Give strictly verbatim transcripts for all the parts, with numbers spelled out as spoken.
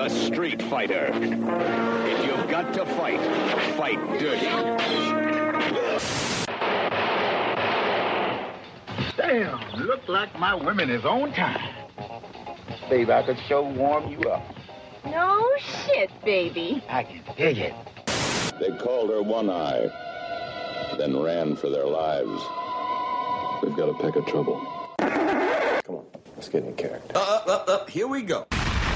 a street fighter. If you've got to fight, fight dirty. Damn, look like my women is on time. Babe, I could sure warm you up. No shit, baby. I can dig it. They called her One Eye, then ran for their lives. We've got a peck of trouble. Come on, let's get in character. Up, up, up, here we go.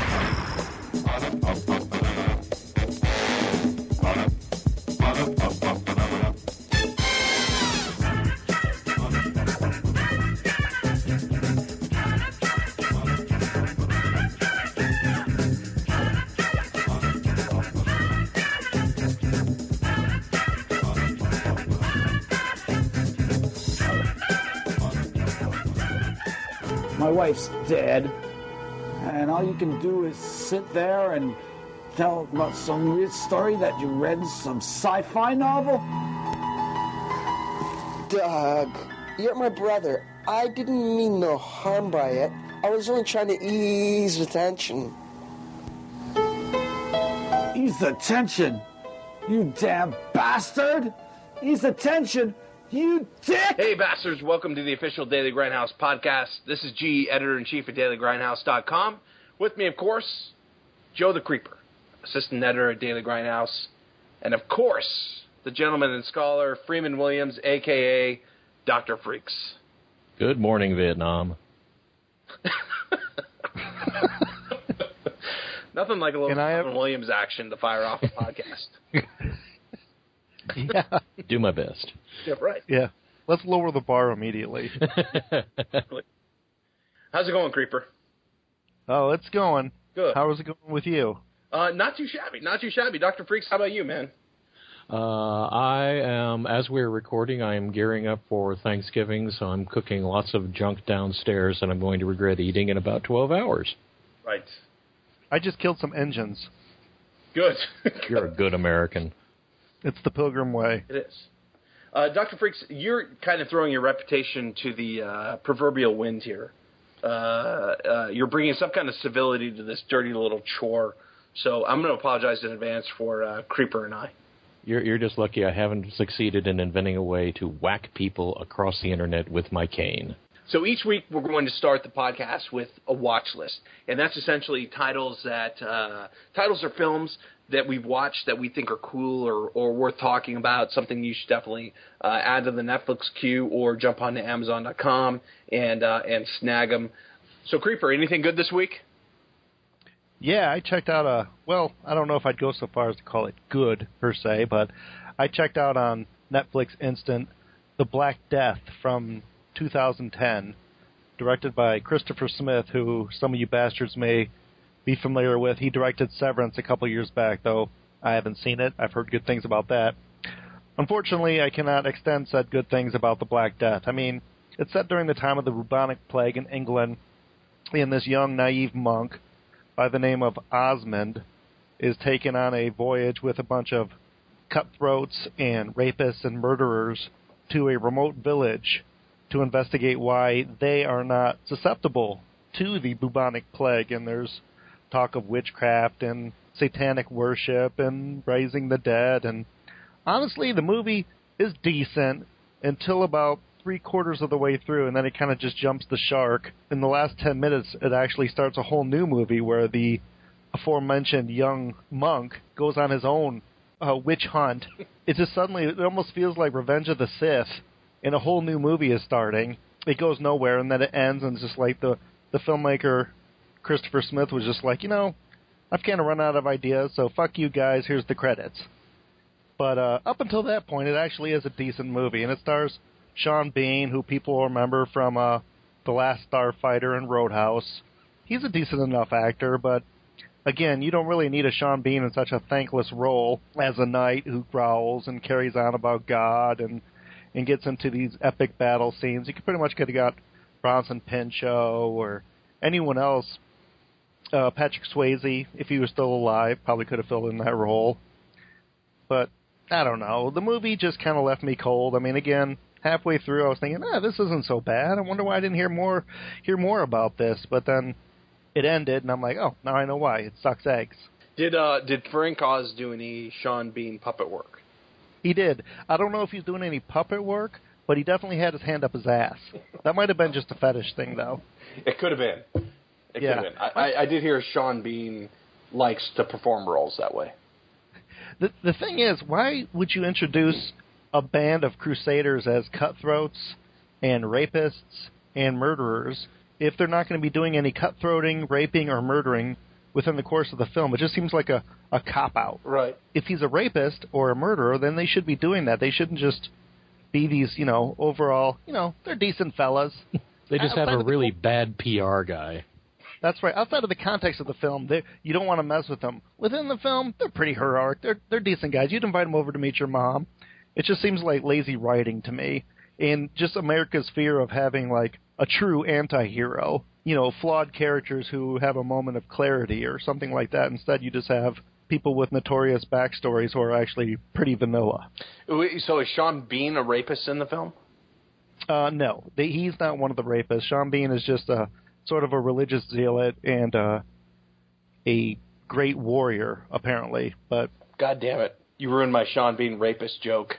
My wife's dead, and all you can do is sit there and tell about some weird story that you read in some sci-fi novel? Doug, you're my brother. I didn't mean no harm by it. I was only trying to ease the tension. Ease the tension? You damn bastard! Ease the tension? You dick! Hey, bastards. Welcome to the official Daily Grindhouse podcast. This is G, editor-in-chief at daily grindhouse dot com. With me, of course, Joe the Creeper, assistant editor at Daily Grindhouse. And, of course, the gentleman and scholar, Freeman Williams, a k a. Doctor Freaks. Good morning, Vietnam. Nothing like a little Freeman have... Williams action to fire off a podcast. Yeah. Do my best. Yeah, right. Yeah. Let's lower the bar immediately. How's it going, Creeper? Oh, it's going. Good. How is it going with you? Uh, not too shabby. Not too shabby. Doctor Freaks, how about you, man? Uh, I am, as we're recording, I am gearing up for Thanksgiving, so I'm cooking lots of junk downstairs, and I'm going to regret eating in about twelve hours. Right. I just killed some engines. Good. You're a good American. It's the Pilgrim way. It is. Uh, Doctor Freaks, you're kind of throwing your reputation to the uh, proverbial wind here. Uh, uh, you're bringing some kind of civility to this dirty little chore. So I'm going to apologize in advance for uh, Creeper and I. You're, you're just lucky I haven't succeeded in inventing a way to whack people across the internet with my cane. So each week we're going to start the podcast with a watch list, and that's essentially titles that uh, titles or films that we've watched that we think are cool or, or worth talking about, something you should definitely uh, add to the Netflix queue or jump onto Amazon dot com and uh, and snag them. So Creeper, anything good this week? Yeah, I checked out a, well, I don't know if I'd go so far as to call it good per se, but I checked out on Netflix Instant The Black Death from two thousand ten, directed by Christopher Smith, who some of you bastards may be familiar with. He directed Severance a couple years back, though I haven't seen it. I've heard good things about that. Unfortunately, I cannot extend said good things about The Black Death. I mean, it's set during the time of the bubonic plague in England, and this young, naive monk by the name of Osmond is taken on a voyage with a bunch of cutthroats and rapists and murderers to a remote village to investigate why they are not susceptible to the bubonic plague. And there's talk of witchcraft and satanic worship and raising the dead. And honestly, the movie is decent until about three quarters of the way through, and then it kind of just jumps the shark. In the last ten minutes, it actually starts a whole new movie where the aforementioned young monk goes on his own uh, witch hunt. It just suddenly, it almost feels like Revenge of the Sith, and a whole new movie is starting. It goes nowhere, and then it ends, and it's just like the, the filmmaker, Christopher Smith, was just like, you know, I've kind of run out of ideas, so fuck you guys, here's the credits. But uh, up until that point, it actually is a decent movie, and it stars Sean Bean, who people remember from uh, The Last Starfighter and Roadhouse. He's a decent enough actor, but again, you don't really need a Sean Bean in such a thankless role as a knight who growls and carries on about God and, and gets into these epic battle scenes. You could pretty much could have got Bronson Pinchot or anyone else. Uh, Patrick Swayze, if he was still alive, probably could have filled in that role. But I don't know. The movie just kind of left me cold. I mean, again, halfway through, I was thinking, ah, this isn't so bad. I wonder why I didn't hear more hear more about this. But then it ended, and I'm like, oh, now I know why. It sucks eggs. Did uh, did Frank Oz do any Sean Bean puppet work? He did. I don't know if he's doing any puppet work, but he definitely had his hand up his ass. That might have been just a fetish thing, though. It could have been. It yeah. could have been. I, I, I did hear Sean Bean likes to perform roles that way. The the thing is, why would you introduce a band of crusaders as cutthroats and rapists and murderers if they're not going to be doing any cutthroating, raping, or murdering within the course of the film? It just seems like a, a cop-out. Right. If he's a rapist or a murderer, then they should be doing that. They shouldn't just be these, you know, overall, you know, they're decent fellas. They just have a really bad P R guy. That's right. Outside of the context of the film, you don't want to mess with them. Within the film, they're pretty heroic. They're they're decent guys. You'd invite them over to meet your mom. It just seems like lazy writing to me, and just America's fear of having like a true anti-hero. You know, flawed characters who have a moment of clarity or something like that. Instead, you just have people with notorious backstories who are actually pretty vanilla. So is Sean Bean a rapist in the film? Uh, no, they, he's not one of the rapists. Sean Bean is just a sort of a religious zealot and uh, a great warrior, apparently. But God damn it. You ruined my Sean Bean rapist joke.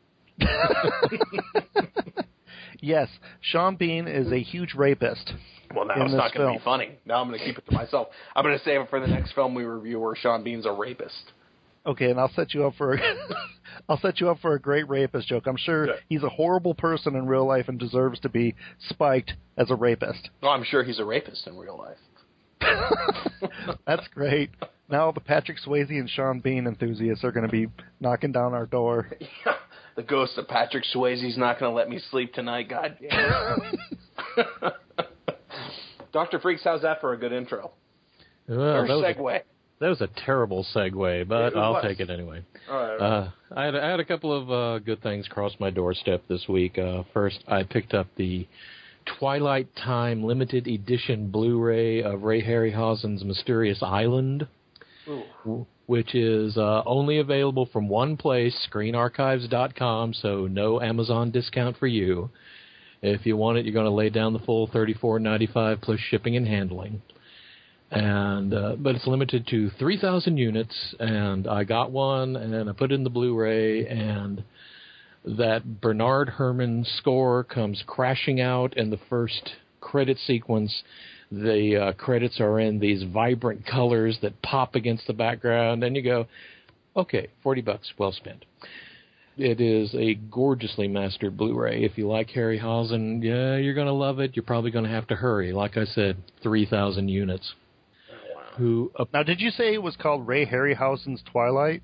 Yes, Sean Bean is a huge rapist. Well, now it's not going to be funny. Now I'm going to keep it to myself. I'm going to save it for the next film we review where Sean Bean's a rapist. Okay, and I'll set you up for a, I'll set you up for a great rapist joke. I'm sure Good. He's a horrible person in real life and deserves to be spiked as a rapist. Well, I'm sure he's a rapist in real life. That's great. Now the Patrick Swayze and Sean Bean enthusiasts are going to be knocking down our door. Yeah, the ghost of Patrick Swayze's not going to let me sleep tonight. God damn it. Doctor Freaks, how's that for a good intro? Well, or that was segue? A, that was a terrible segue, but It I'll was. take it anyway. All right. Uh, I, had, I had a couple of uh, good things cross my doorstep this week. Uh, first, I picked up the Twilight Time limited edition Blu-ray of Ray Harryhausen's Mysterious Island, Ooh. which is uh, only available from one place, screen archives dot com, so no Amazon discount for you. If you want it, you're going to lay down the full thirty-four ninety-five plus shipping and handling. And uh, but it's limited to three thousand units, and I got one, and I put it in the Blu-ray, and that Bernard Herrmann score comes crashing out in the first credit sequence. The uh, credits are in these vibrant colors that pop against the background, and you go, okay, forty bucks, well spent. It is a gorgeously mastered Blu-ray. If you like Harryhausen, yeah, you're going to love it. You're probably going to have to hurry. Like I said, three thousand units. Oh, wow. Who? Uh, now, did you say it was called Ray Harryhausen's Twilight?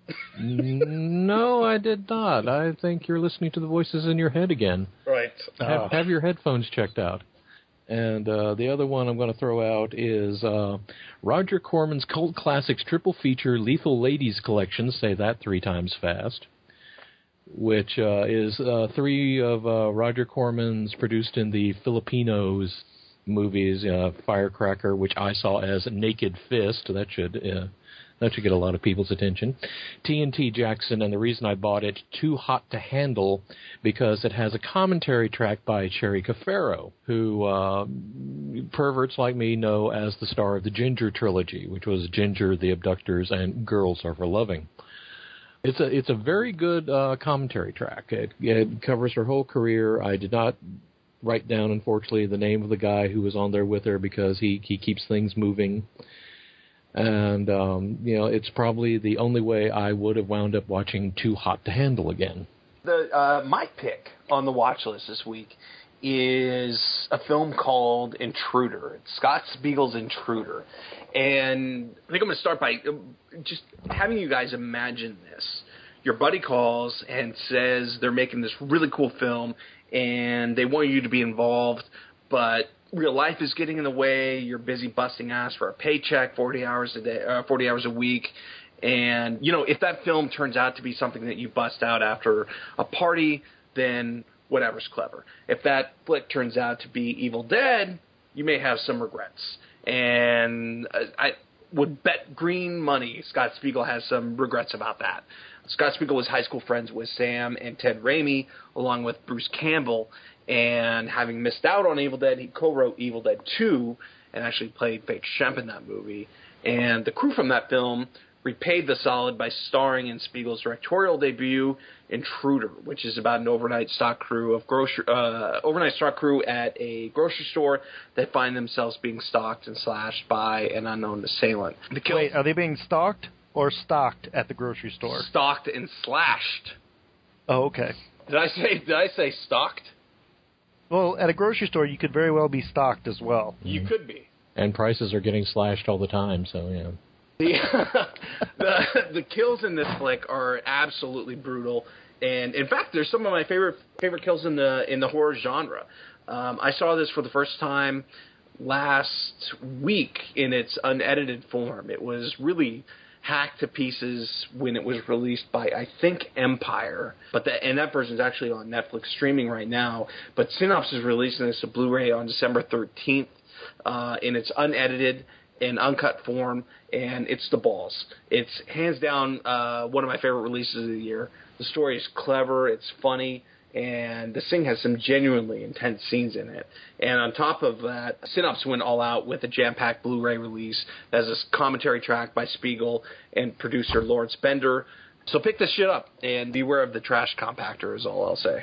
No, I did not. I think you're listening to the voices in your head again. Right. Have, Oh. have your headphones checked out. And uh, the other one I'm going to throw out is uh, Roger Corman's Cult Classics triple feature Lethal Ladies collection, say that three times fast, which uh, is uh, three of uh, Roger Corman's produced in the Filipinos movies, uh, Firecracker, which I saw as Naked Fist. That should uh, that should get a lot of people's attention. T N T Jackson, and the reason I bought it, Too Hot to Handle, because it has a commentary track by Cherry Cafaro, who uh, perverts like me know as the star of the Ginger trilogy, which was Ginger, The Abductors, and Girls Are for Loving. It's a it's a very good uh, commentary track. It, it covers her whole career. I did not write down, unfortunately, the name of the guy who was on there with her because he, he keeps things moving. And, um, you know, it's probably the only way I would have wound up watching Too Hot to Handle again. The uh, my pick on the watch list this week is a film called Intruder. It's Scott Spiegel's Intruder. And I think I'm going to start by just having you guys imagine this. Your buddy calls and says they're making this really cool film and they want you to be involved, but real life is getting in the way. You're busy busting ass for a paycheck, forty hours a day, uh, forty hours a week. And, you know, if that film turns out to be something that you bust out after a party, then whatever's clever. If that flick turns out to be Evil Dead, you may have some regrets. And I would bet green money Scott Spiegel has some regrets about that. Scott Spiegel was high school friends with Sam and Ted Raimi, along with Bruce Campbell. And having missed out on Evil Dead, he co-wrote Evil Dead two and actually played Paige Shemp in that movie. And the crew from that film repaid the solid by starring in Spiegel's directorial debut, Intruder, which is about an overnight stock crew of grocery, uh, overnight stock crew at a grocery store that find themselves being stalked and slashed by an unknown assailant. The kills, Wait, are they being stalked or stocked at the grocery store? Stalked and slashed. Oh, okay. Did I say? Did I say stalked? Well, at a grocery store, you could very well be stocked as well. You could be. And prices are getting slashed all the time, so yeah. The, the the kills in this flick are absolutely brutal, and in fact, there's some of my favorite favorite kills in the in the horror genre. Um, I saw this for the first time last week in its unedited form. It was really hacked to pieces when it was released by, I think, Empire, but that and that version is actually on Netflix streaming right now. But Synops is releasing this a Blu-ray on December thirteenth uh, in its unedited in uncut form, and it's the balls. It's hands down uh, one of my favorite releases of the year. The story is clever, it's funny, and this thing has some genuinely intense scenes in it. And on top of that, Synops went all out with a jam-packed Blu-ray release as a commentary track by Spiegel and producer Lawrence Bender. So pick this shit up, and beware of the trash compactor is all I'll say.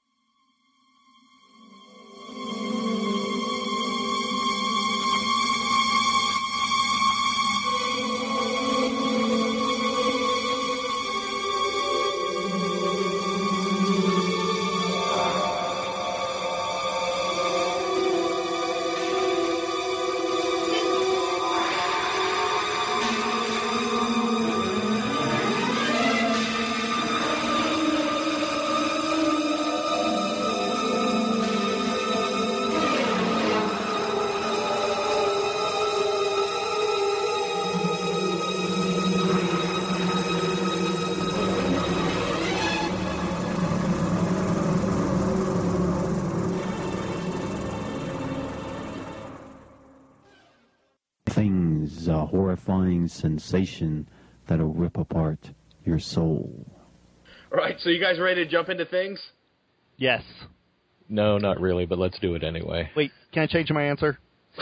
Things, a horrifying sensation that'll rip apart your soul. All right, so you guys ready to jump into things? Yes. No, not really, but let's do it anyway. Wait, can I change my answer?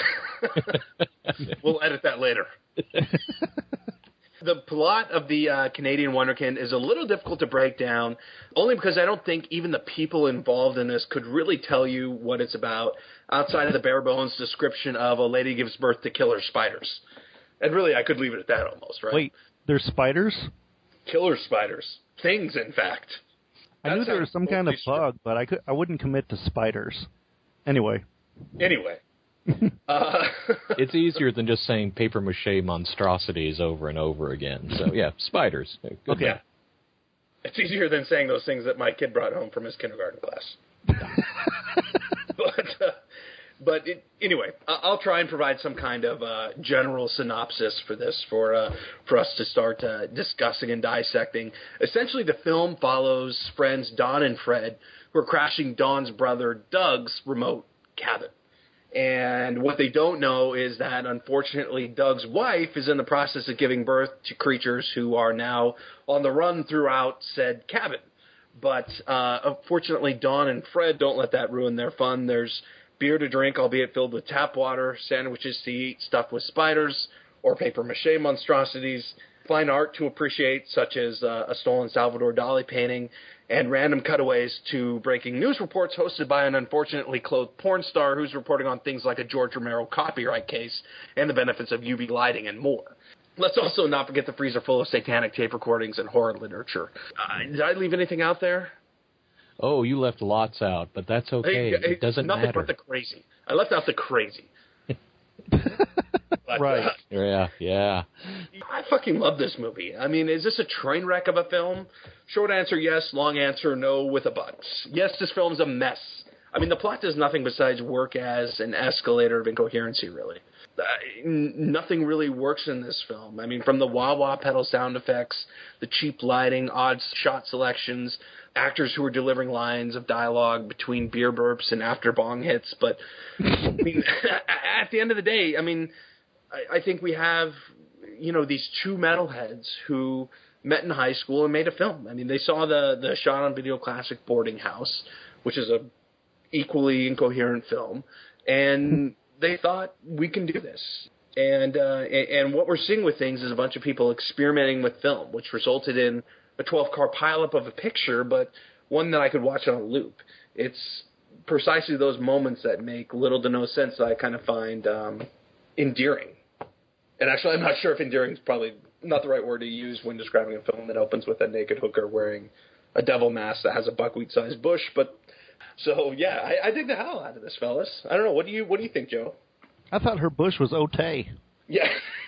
We'll edit that later. The plot of the uh, Canadian Wonderkind is a little difficult to break down, only because I don't think even the people involved in this could really tell you what it's about, outside of the bare bones description of a lady gives birth to killer spiders. And really, I could leave it at that almost, right? Wait, there's spiders? Killer spiders. Things, in fact. I knew there was some kind of bug, but I could I wouldn't commit to spiders. Anyway. Anyway. uh, it's easier than just saying papier-mâché monstrosities over and over again. So, yeah, spiders. Good okay. Yeah. It's easier than saying those things that my kid brought home from his kindergarten class. but uh, but it, anyway, I'll try and provide some kind of uh, general synopsis for this for uh, for us to start uh, discussing and dissecting. Essentially, the film follows friends Don and Fred, who are crashing Don's brother Doug's remote cabin. And what they don't know is that, unfortunately, Doug's wife is in the process of giving birth to creatures who are now on the run throughout said cabin. But uh, unfortunately, Don and Fred don't let that ruin their fun. There's beer to drink, albeit filled with tap water, sandwiches to eat stuffed with spiders or papier-mâché monstrosities, fine art to appreciate, such as uh, a stolen Salvador Dali painting, and random cutaways to breaking news reports hosted by an unfortunately clothed porn star who's reporting on things like a George Romero copyright case and the benefits of U V lighting and more. Let's also not forget the freezer full of satanic tape recordings and horror literature. Uh, did I leave anything out there? Oh, you left lots out, but that's okay. Hey, hey, it doesn't nothing matter. But the crazy. I left out the crazy. But, right. Uh, yeah, yeah. I fucking love this movie. I mean, is this a train wreck of a film? Short answer, yes. Long answer, no, with a but. Yes, this film's a mess. I mean, the plot does nothing besides work as an escalator of incoherency, really. Uh, n- nothing really works in this film. I mean, from the wah-wah pedal sound effects, the cheap lighting, odd shot selections, actors who are delivering lines of dialogue between beer burps and after bong hits. But I mean, at the end of the day, I mean, I, I think we have, you know, these two metalheads who met in high school and made a film. I mean, they saw the, the shot on video classic Boarding House, which is a equally incoherent film, and they thought, we can do this. And, uh, and what we're seeing with things is a bunch of people experimenting with film, which resulted in a twelve-car pileup of a picture, but one that I could watch on a loop. It's precisely those moments that make little to no sense that I kind of find um, endearing. And actually, I'm not sure if endearing is probably not the right word to use when describing a film that opens with a naked hooker wearing a devil mask that has a buckwheat-sized bush. But so yeah, I, I dig the hell out of this, fellas. I don't know. What do you What do you think, Joe? I thought her bush was Otay. Yeah.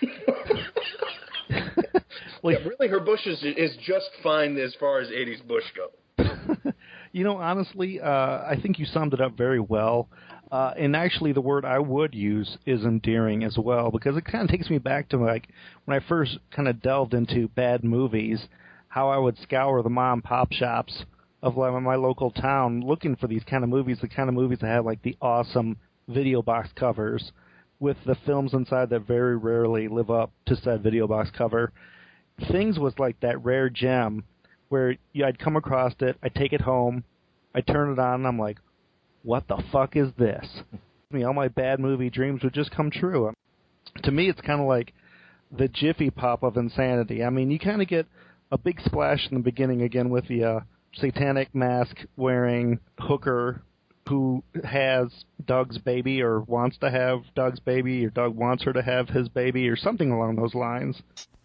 Well, yeah, really, her bush is is just fine as far as eighties bush go. You know, honestly, uh, I think you summed it up very well. Uh, and actually, the word I would use is endearing as well, because it kind of takes me back to like when I first kind of delved into bad movies, how I would scour the mom and pop shops of like my local town looking for these kind of movies, the kind of movies that have like the awesome video box covers with the films inside that very rarely live up to said video box cover. Things was like that rare gem where yeah, I'd come across it, I'd take it home, I'd turn it on, and I'm like, what the fuck is this? I mean, all my bad movie dreams would just come true. To me, it's kind of like the Jiffy Pop of insanity. I mean, you kind of get a big splash in the beginning again with the uh, satanic mask-wearing hooker who has Doug's baby or wants to have Doug's baby, or Doug wants her to have his baby, or something along those lines.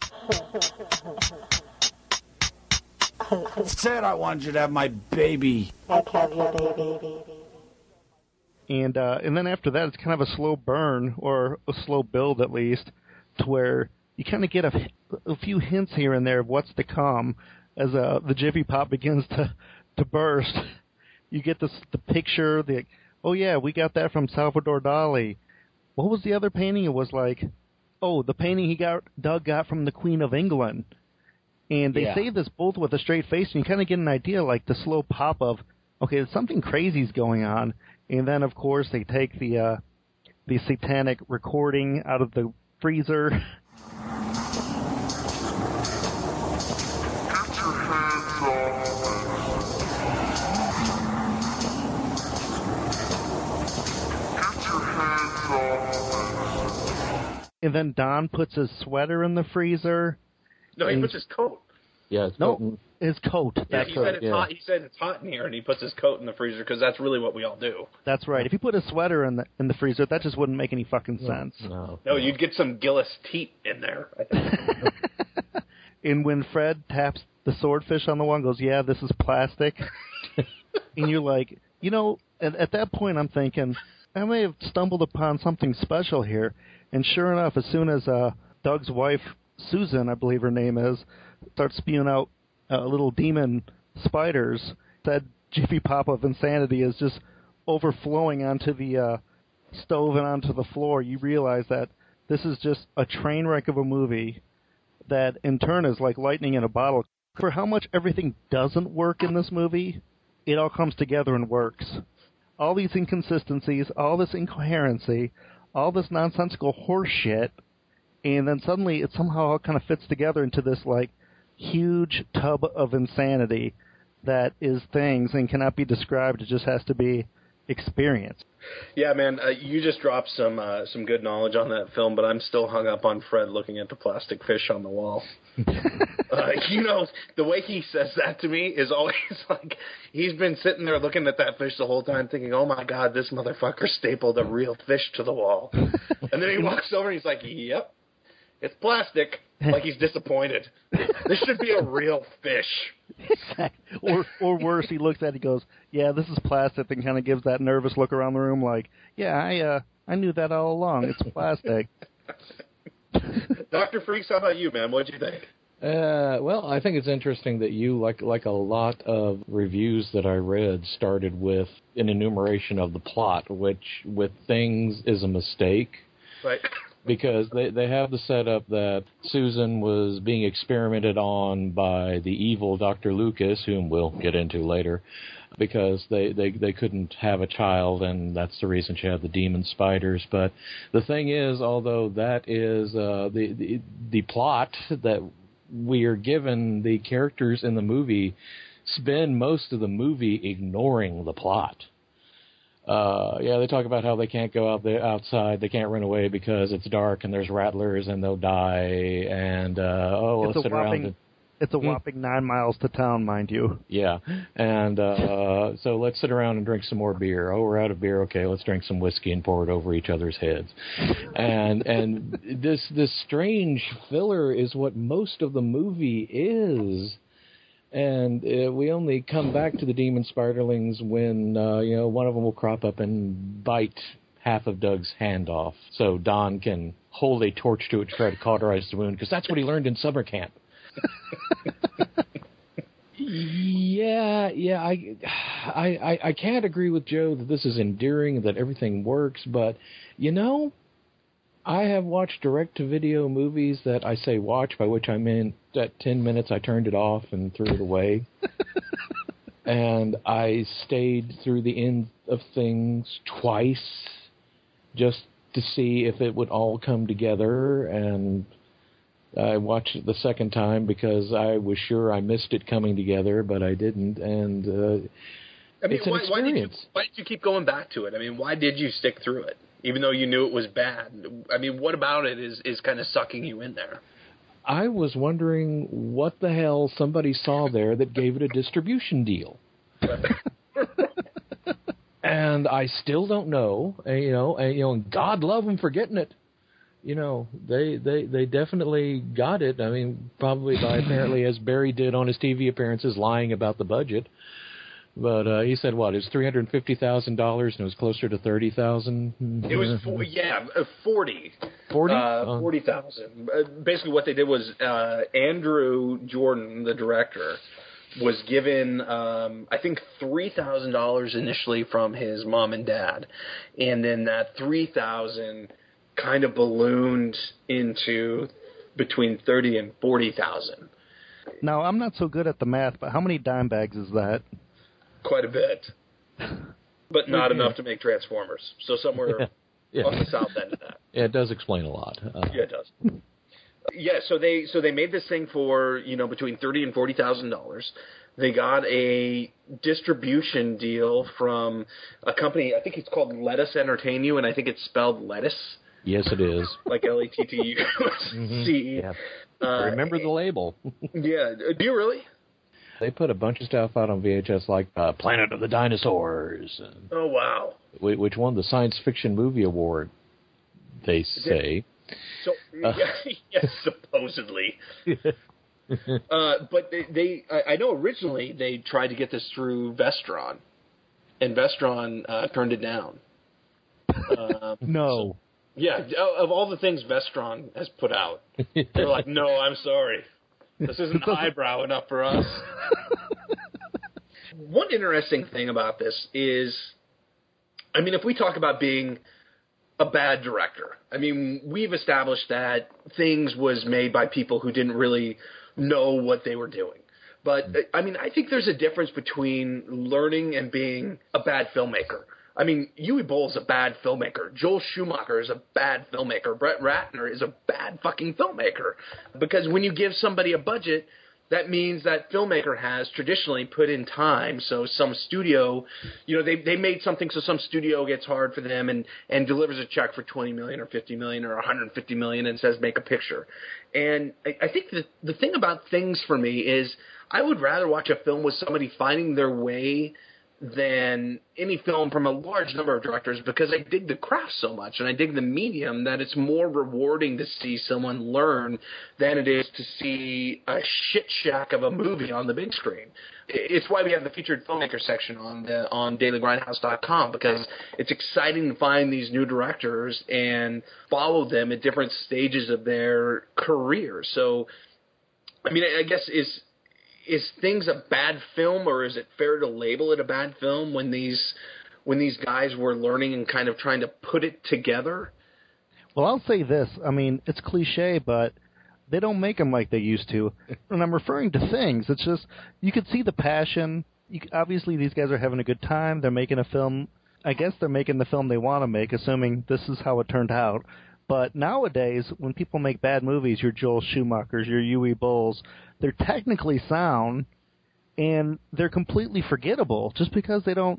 I said I wanted you to have my baby. I have your baby. And uh, and then after that, it's kind of a slow burn, or a slow build at least, to where you kind of get a, a few hints here and there of what's to come as uh, the Jiffy Pop begins to, to burst. You get this the picture, the oh yeah, we got that from Salvador Dali. What was the other painting? It was like, oh, the painting he got Doug got from the Queen of England. And they yeah. say this both with a straight face, and you kind of get an idea, like the slow pop of, okay, something crazy's going on. And then, of course, they take the uh, the satanic recording out of the freezer. Get your hands off Get your hands off And then Don puts his sweater in the freezer. No, he puts his coat. Yeah, his no, coat. his coat. Yeah, That's he said right. it's yeah. hot. He said it's hot in here, and he puts his coat in the freezer because that's really what we all do. That's right. If you put a sweater in the in the freezer, that just wouldn't make any fucking sense. No, No, you'd get some Gillis teat in there, I think. And when Fred taps the swordfish on the wall and goes, yeah, this is plastic, and you're like, you know, at, at that point I'm thinking, I may have stumbled upon something special here. And sure enough, as soon as uh, Doug's wife, Susan, I believe her name is, starts spewing out uh, little demon spiders, that Jiffy Pop of insanity is just overflowing onto the uh, stove and onto the floor. You realize that this is just a train wreck of a movie that in turn is like lightning in a bottle. For how much everything doesn't work in this movie, it all comes together and works. All these inconsistencies, all this incoherency, all this nonsensical horse shit, and then suddenly it somehow all kind of fits together into this like huge tub of insanity that is things and cannot be described. It just has to be experienced. Yeah, man, uh, you just dropped some uh, some good knowledge on that film, but I'm still hung up on Fred looking at the plastic fish on the wall. uh, you know, the way he says that to me is always like he's been sitting there looking at that fish the whole time thinking, oh, my God, this motherfucker stapled a real fish to the wall. And then he walks over and he's like, yep, it's plastic. Like he's disappointed. This should be a real fish. or or worse, he looks at it, he goes, yeah, this is plastic, and kind of gives that nervous look around the room like, yeah, I uh, I knew that all along. It's plastic. Doctor Freaks, how about you, man? What'd you think? Uh, well, I think it's interesting that you, like like a lot of reviews that I read, started with an enumeration of the plot, which with things is a mistake. Right. Because they, they have the setup that Susan was being experimented on by the evil Doctor Lucas, whom we'll get into later, because they, they, they couldn't have a child, and that's the reason she had the demon spiders. But the thing is, although that is uh, the, the the plot that we are given, the characters in the movie spend most of the movie ignoring the plot. Uh, yeah, they talk about how they can't go out there outside, they can't run away because it's dark and there's rattlers and they'll die. And uh, oh, it's let's sit whopping, around. And, it's a whopping hmm? nine miles to town, mind you. Yeah, and uh, so let's sit around and drink some more beer. Oh, we're out of beer. Okay, let's drink some whiskey and pour it over each other's heads. and and this this strange filler is what most of the movie is. And uh, we only come back to the demon spiderlings when, uh, you know, one of them will crop up and bite half of Doug's hand off so Don can hold a torch to it to try to cauterize the wound, because that's what he learned in summer camp. yeah, yeah, I, I, I can't agree with Joe that this is endearing, that everything works, but, you know, I have watched direct-to-video movies that I say watch, by which I mean at ten minutes I turned it off and threw it away. And I stayed through the end of things twice just to see if it would all come together. And I watched it the second time because I was sure I missed it coming together, but I didn't. And uh, I mean, it's an why, why, did you, experience. why did you keep going back to it? I mean, why did you stick through it? Even though you knew it was bad. I mean, what about it is, is kind of sucking you in there? I was wondering what the hell somebody saw there that gave it a distribution deal. And I still don't know, and, you know, and, you know, God love them for getting it. You know, they, they, they definitely got it. I mean, probably by apparently, as Barry did on his T V appearances, lying about the budget. But uh, he said, what, it was three hundred fifty thousand dollars, and it was closer to thirty thousand dollars? It was, four, yeah, forty. forty? Uh, forty thousand. Uh, basically what they did was uh, Andrew Jordan, the director, was given, um, I think, three thousand dollars initially from his mom and dad. And then that three thousand dollars kind of ballooned into between thirty and forty thousand dollars. Now, I'm not so good at the math, but how many dime bags is that? Quite a bit, but not enough to make Transformers. So somewhere yeah. Yeah. on the south end of that. Yeah, it does explain a lot. Uh, yeah, it does. Yeah, so they so they made this thing for, you know, between thirty and forty thousand dollars. They got a distribution deal from a company. I think it's called Let Us Entertain You, and I think it's spelled lettuce. Yes, it is. Like L E T T U C E. Yeah. Uh, Remember the label. Yeah. Do you really? They put a bunch of stuff out on V H S, like uh, Planet of the Dinosaurs. And, oh, wow. Which won the Science Fiction Movie Award, they say. So, uh, yes, supposedly. uh, but they, they, I know originally they tried to get this through Vestron, and Vestron uh, turned it down. Uh, no. So, yeah, of all the things Vestron has put out, they're like, no, I'm sorry. This isn't highbrow enough for us. One interesting thing about this is, I mean, if we talk about being a bad director, I mean, we've established that Things was made by people who didn't really know what they were doing. But, I mean, I think there's a difference between learning and being a bad filmmaker. I mean, Uwe Boll is a bad filmmaker. Joel Schumacher is a bad filmmaker. Brett Ratner is a bad fucking filmmaker. Because when you give somebody a budget, that means that filmmaker has traditionally put in time. So some studio, you know, they they made something, so some studio gets hard for them and, and delivers a check for twenty million dollars or fifty million dollars or one hundred fifty million dollars and says make a picture. And I, I think the the thing about Things for me is I would rather watch a film with somebody finding their way than any film from a large number of directors, because I dig the craft so much and I dig the medium that it's more rewarding to see someone learn than it is to see a shit shack of a movie on the big screen. It's why we have the featured filmmaker section on the on daily grindhouse dot com, because it's exciting to find these new directors and follow them at different stages of their career. So, I mean, I guess is Is Things a bad film, or is it fair to label it a bad film when these when these guys were learning and kind of trying to put it together? Well, I'll say this. I mean, it's cliche, but they don't make them like they used to. And I'm referring to Things. It's just, you could see the passion. You, obviously, these guys are having a good time. They're making a film. I guess they're making the film they want to make, assuming this is how it turned out. But nowadays, when people make bad movies, your Joel Schumachers, your Uwe Bolls, they're technically sound, and they're completely forgettable just because they don't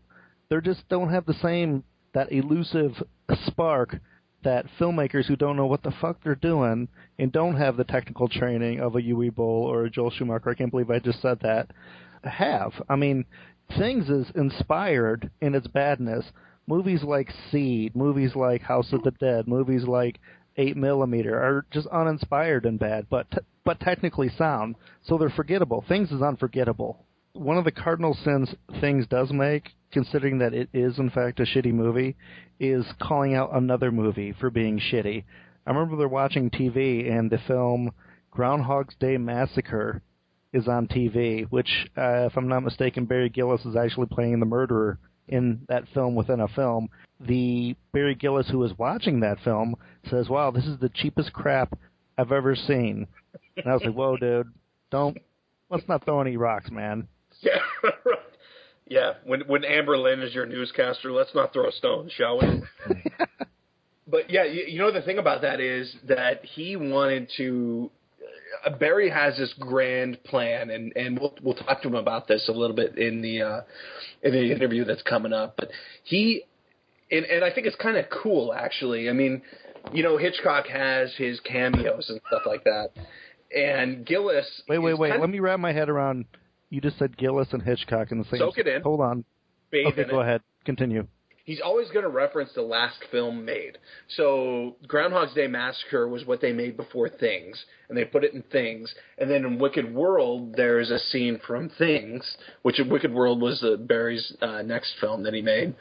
they just don't have the same, that elusive spark that filmmakers who don't know what the fuck they're doing and don't have the technical training of a Uwe Boll or a Joel Schumacher, I can't believe I just said that, have. I mean, Things is inspired in its badness. Movies like Seed, movies like House of the Dead, movies like eight millimeter are just uninspired and bad, but t- but technically sound, so they're forgettable. Things is unforgettable. One of the cardinal sins Things does make, considering that it is in fact a shitty movie, is calling out another movie for being shitty. I remember they're watching T V and the film Groundhog's Day Massacre is on T V, which, uh, if I'm not mistaken, Barry Gillis is actually playing the murderer in that film within a film. The Barry Gillis who is watching that film says, wow, this is the cheapest crap I've ever seen. And I was like, whoa, dude, don't, let's not throw any rocks, man. Yeah, right. Yeah, when when Amber Lynn is your newscaster, let's not throw stones, shall we? But yeah, you, you know the thing about that is that he wanted to. Uh, Barry has this grand plan, and, and we'll we'll talk to him about this a little bit in the uh, in the interview that's coming up. But he, and, and I think it's kind of cool actually. I mean, you know, Hitchcock has his cameos and stuff like that, and Gillis. Wait, wait, wait. Kind of, Let me wrap my head around. You just said Gillis and Hitchcock in the same. Soak it in. Hold on. Bathe okay, in go it. ahead. Continue. He's always going to reference the last film made. So Groundhog's Day Massacre was what they made before Things, and they put it in Things. And then in Wicked World, there's a scene from Things, which Wicked World was uh, Barry's uh, next film that he made.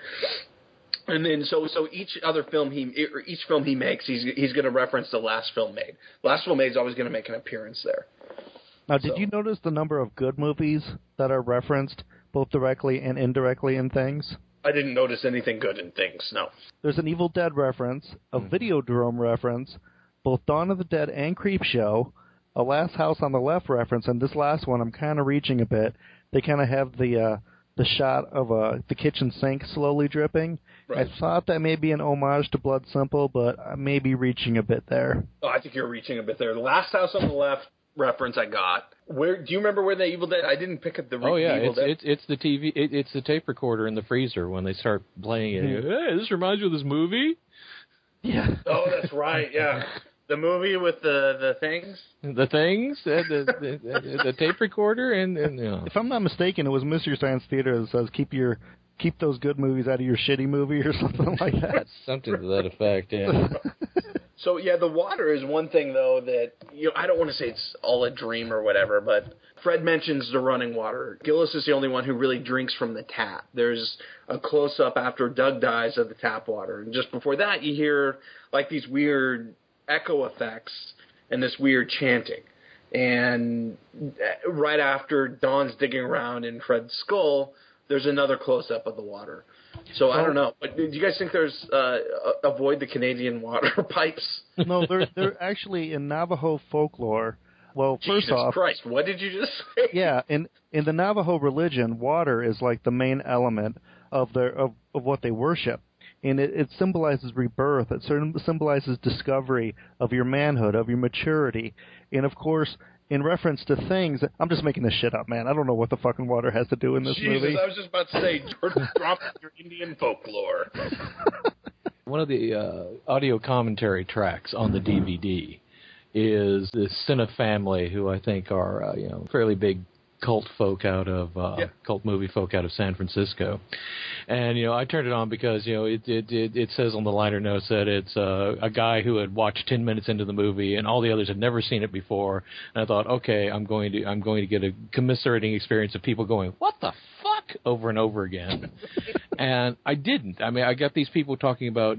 And then so so each other film he or each film he makes, he's he's going to reference the last film made. Last film made is always going to make an appearance there. Now, did So. you notice the number of good movies that are referenced both directly and indirectly in Things? I didn't notice anything good in Things, no. There's an Evil Dead reference, a Videodrome reference, both Dawn of the Dead and Creepshow, a Last House on the Left reference, and this last one I'm kind of reaching a bit. They kind of have the uh, the shot of uh, the kitchen sink slowly dripping. Right. I thought that may be an homage to Blood Simple, but I may be reaching a bit there. Oh, I think you're reaching a bit there. The Last House on the Left reference I got. Where do you remember where the Evil Dead? I didn't pick up the. Oh yeah, Evil it's, Dead. it's it's the T V. It, it's the tape recorder in the freezer when they start playing it. You go, hey, this reminds you of this movie. Yeah. Oh, that's right. Yeah, the movie with the the things. The things, uh, the, the, the the tape recorder, and, and you know. If I'm not mistaken, it was Mystery Science Theater that says keep your keep those good movies out of your shitty movie or something like that. Something to that effect. Yeah. So yeah, the water is one thing though that you know I don't want to say it's all a dream or whatever, but Fred mentions the running water. Gillis is the only one who really drinks from the tap. There's a close up after Doug dies of the tap water, and just before that you hear like these weird echo effects and this weird chanting. And right after Don's digging around in Fred's skull, there's another close up of the water. So I don't know. But do you guys think there's uh, avoid the Canadian water pipes? No, they're they're actually in Navajo folklore. Well, first Jesus off, Christ, what did you just say? yeah, in in the Navajo religion, water is like the main element of their of, of what they worship, and it, it symbolizes rebirth. It certain symbolizes discovery of your manhood, of your maturity, and of course, in reference to Things, I'm just making this shit up, man. I don't know what the fucking water has to do in this Jesus, movie. I was just about to say, drop your Indian folklore. One of the uh, audio commentary tracks on the D V D is the Cine family, who I think are uh, you know fairly big cult folk out of uh, yeah. cult movie folk out of San Francisco. And you know I turned it on because you know it it it, it says on the liner notes that it's uh, a guy who had watched ten minutes into the movie and all the others had never seen it before. And I thought, okay, I'm going to I'm going to get a commiserating experience of people going, what the fuck, over and over again. And I didn't. I mean, I got these people talking about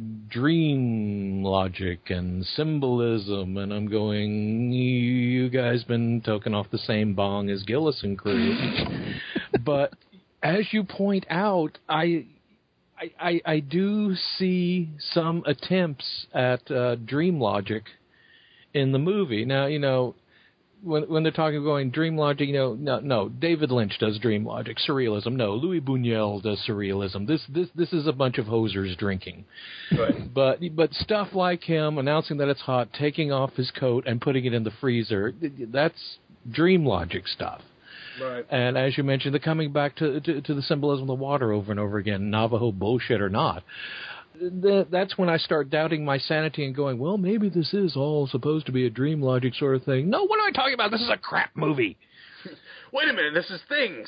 dream logic and symbolism, and I'm going, you guys been toking off the same bong as Gillis and crew. But as you point out, I, I, I, I do see some attempts at uh, dream logic in the movie. Now, you know, when when they're talking going dream logic, you know, no, no, David Lynch does dream logic, surrealism. No, Louis Buñuel does surrealism. This this this is a bunch of hosers drinking. Right. But but stuff like him announcing that it's hot, taking off his coat and putting it in the freezer, that's dream logic stuff. Right. And as you mentioned, the coming back to, to to the symbolism of the water over and over again, Navajo bullshit or not. Th- that's when I start doubting my sanity and going, well, maybe this is all supposed to be a dream logic sort of thing. No, what am I talking about? This is a crap movie. Wait a minute, this is Things.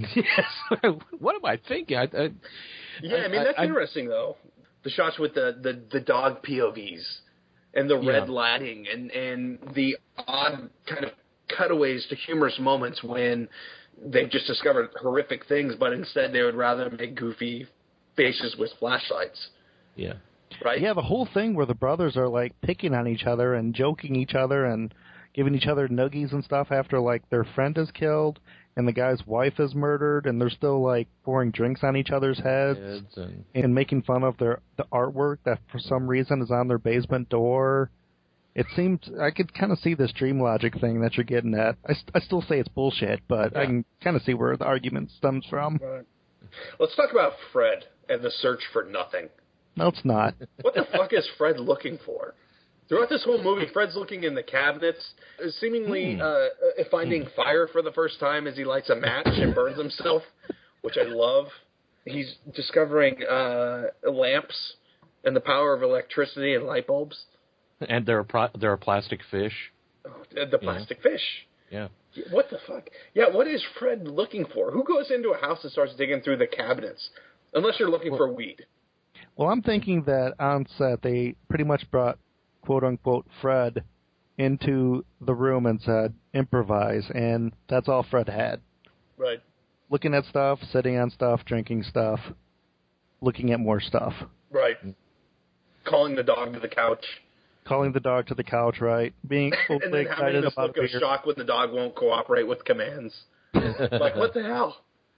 Yes. What am I thinking? I, I, yeah, I mean, that's I, interesting, though. The shots with the, the, the dog P O Vs and the red yeah. lighting and, and the odd kind of cutaways to humorous moments when they've just discovered horrific things, but instead they would rather make goofy faces with flashlights. Yeah. Right? Yeah, the whole thing where the brothers are, like, picking on each other and joking each other and giving each other nuggies and stuff after, like, their friend is killed and the guy's wife is murdered and they're still, like, pouring drinks on each other's heads, heads and... and making fun of their the artwork that for some reason is on their basement door. It seems, I could kind of see this dream logic thing that you're getting at. I, I still say it's bullshit, but yeah. I can kind of see where the argument stems from. Right. Let's talk about Fred and the search for nothing. No, it's not. What the fuck is Fred looking for? Throughout this whole movie, Fred's looking in the cabinets, seemingly hmm. uh, finding fire for the first time as he lights a match and burns himself, which I love. He's discovering uh, lamps and the power of electricity and light bulbs. And there are pro- there are plastic fish. Oh, the plastic yeah. fish. Yeah. What the fuck? Yeah, what is Fred looking for? Who goes into a house and starts digging through the cabinets? Unless you're looking well, for weed. Well, I'm thinking that on set they pretty much brought, quote-unquote, Fred into the room and said, improvise, and that's all Fred had. Right. Looking at stuff, sitting on stuff, drinking stuff, looking at more stuff. Right. Calling the dog to the couch. Calling the dog to the couch, right? Being and then excited having this about look of beer. shock when the dog won't cooperate with commands. Like, what the hell?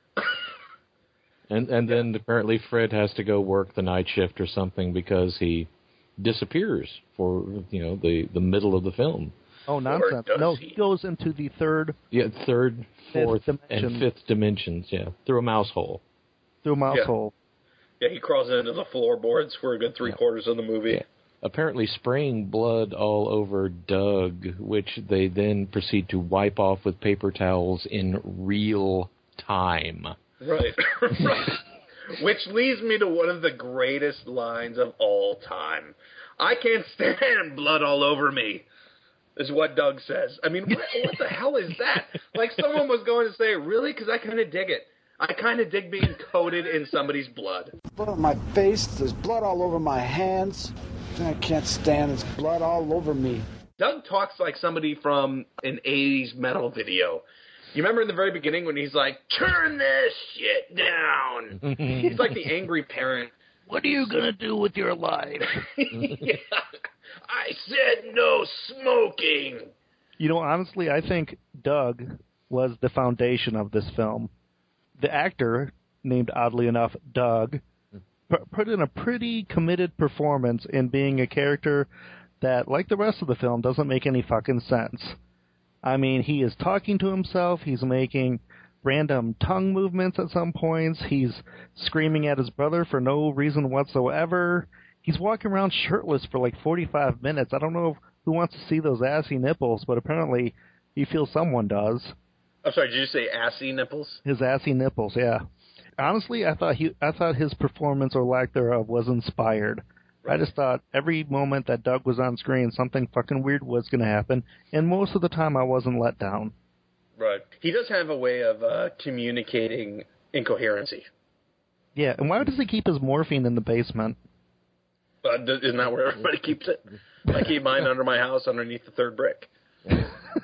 and and then apparently Fred has to go work the night shift or something because he disappears for, you know, the, the middle of the film. Oh, nonsense. No, he? he goes into the third... Yeah, third, fourth, dimension. and fifth dimensions, yeah, through a mouse hole. Through a mouse yeah. hole. Yeah, he crawls into the floorboards for a good three yeah. quarters of the movie. Yeah. Apparently spraying blood all over Doug, which they then proceed to wipe off with paper towels in real time. Right, right. Which leads me to one of the greatest lines of all time. I can't stand blood all over me, is what Doug says. I mean, what, what the hell is that? Like someone was going to say, really? Because I kind of dig it. I kind of dig being coated in somebody's blood. Blood on my face, there's blood all over my hands. I can't stand this blood all over me. Doug talks like somebody from an eighties metal video. You remember in the very beginning when he's like, turn this shit down. He's like the angry parent. What are you going to do with your life? Yeah. I said no smoking. You know, honestly, I think Doug was the foundation of this film. The actor, named oddly enough Doug, put in a pretty committed performance in being a character that, like the rest of the film, doesn't make any fucking sense. I mean, he is talking to himself, he's making random tongue movements at some points, he's screaming at his brother for no reason whatsoever, he's walking around shirtless for like forty-five minutes. I don't know who wants to see those assy nipples, but apparently he feels someone does. I'm sorry, did you say assy nipples? His assy nipples, yeah. Honestly, I thought he, I thought his performance or lack thereof was inspired. Right. I just thought every moment that Doug was on screen, something fucking weird was going to happen, and most of the time I wasn't let down. Right. He does have a way of uh, communicating incoherency. Yeah, and why does he keep his morphine in the basement? Uh, isn't that where everybody keeps it? I keep mine under my house underneath the third brick. uh,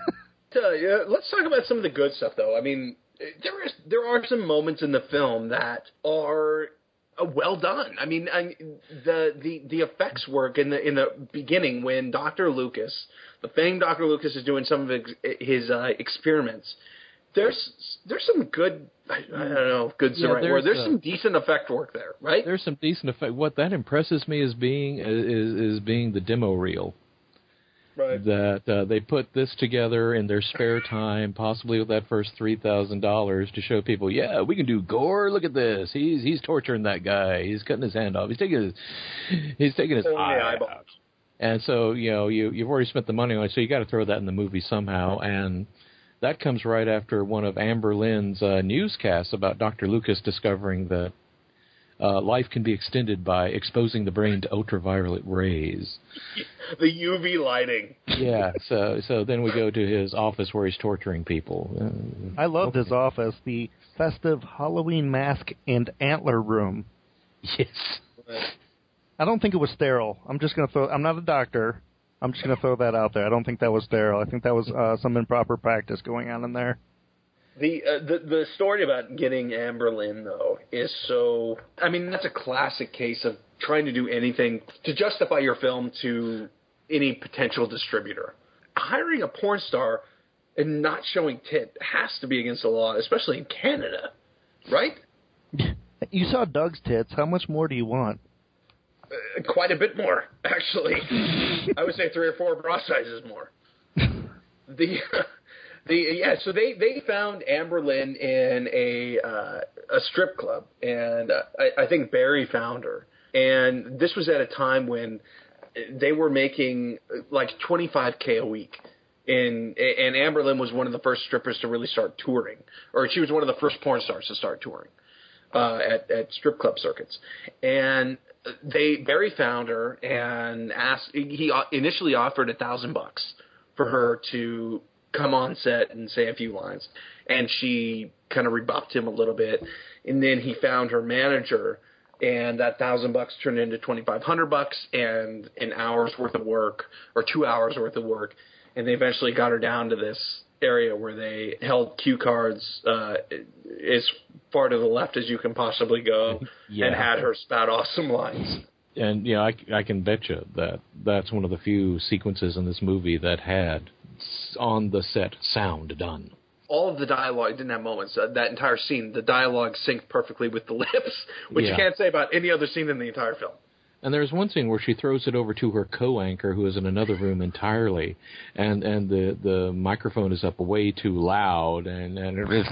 yeah, let's talk about some of the good stuff, though. I mean... There is there are some moments in the film that are uh, well done. I mean, I, the the the effects work in the in the beginning when Doctor Lucas, the thing Doctor Lucas is doing some of his, his uh, experiments. There's there's some good I, I don't know if good's the yeah, right there's word. There's a, some decent effect work there, right? There's some decent effect. What that impresses me as being is is being the demo reel. Right. That uh, they put this together in their spare time, possibly with that first three thousand dollars, to show people, yeah, we can do gore. Look at this. He's he's torturing that guy. He's cutting his hand off. He's taking his he's taking his eye out. And so you know you you've already spent the money on it, so you got to throw that in the movie somehow. And that comes right after one of Amber Lynn's uh, newscasts about Doctor Lucas discovering that uh, life can be extended by exposing the brain to ultraviolet rays. The U V lighting. Yeah, so so then we go to his office where he's torturing people. Uh, I loved okay. his office, the festive Halloween mask and antler room. Yes. I don't think it was sterile. I'm just going to throw... I'm not a doctor. I'm just going to throw that out there. I don't think that was sterile. I think that was uh, some improper practice going on in there. The, uh, the the story about getting Amber Lynn, though, is so... I mean, that's a classic case of trying to do anything to justify your film to any potential distributor. Hiring a porn star and not showing tit has to be against the law, especially in Canada, right? You saw Doug's tits. How much more do you want? Uh, quite a bit more, actually. I would say three or four bra sizes more. the... The, yeah, so they, they found Amber Lynn in a uh, a strip club, and uh, I, I think Barry found her. And this was at a time when they were making like twenty-five K a week. And, and Amber Lynn was one of the first strippers to really start touring, or she was one of the first porn stars to start touring uh, at, at strip club circuits. And they Barry found her and asked. He initially offered a thousand bucks for her to come on set and say a few lines. And she kind of rebuffed him a little bit. And then he found her manager, and that thousand bucks turned into twenty-five hundred bucks and an hour's worth of work, or two hours worth of work. And they eventually got her down to this area where they held cue cards uh, as far to the left as you can possibly go, yeah. and had her spout off some lines. And, you know, I, I can bet you that that's one of the few sequences in this movie that had on the set sound done. All of the dialogue didn't have moments. Uh, that entire scene, the dialogue synced perfectly with the lips, which yeah. you can't say about any other scene in the entire film. And there's one scene where she throws it over to her co-anchor, who is in another room entirely, and and the, the microphone is up way too loud, and and it's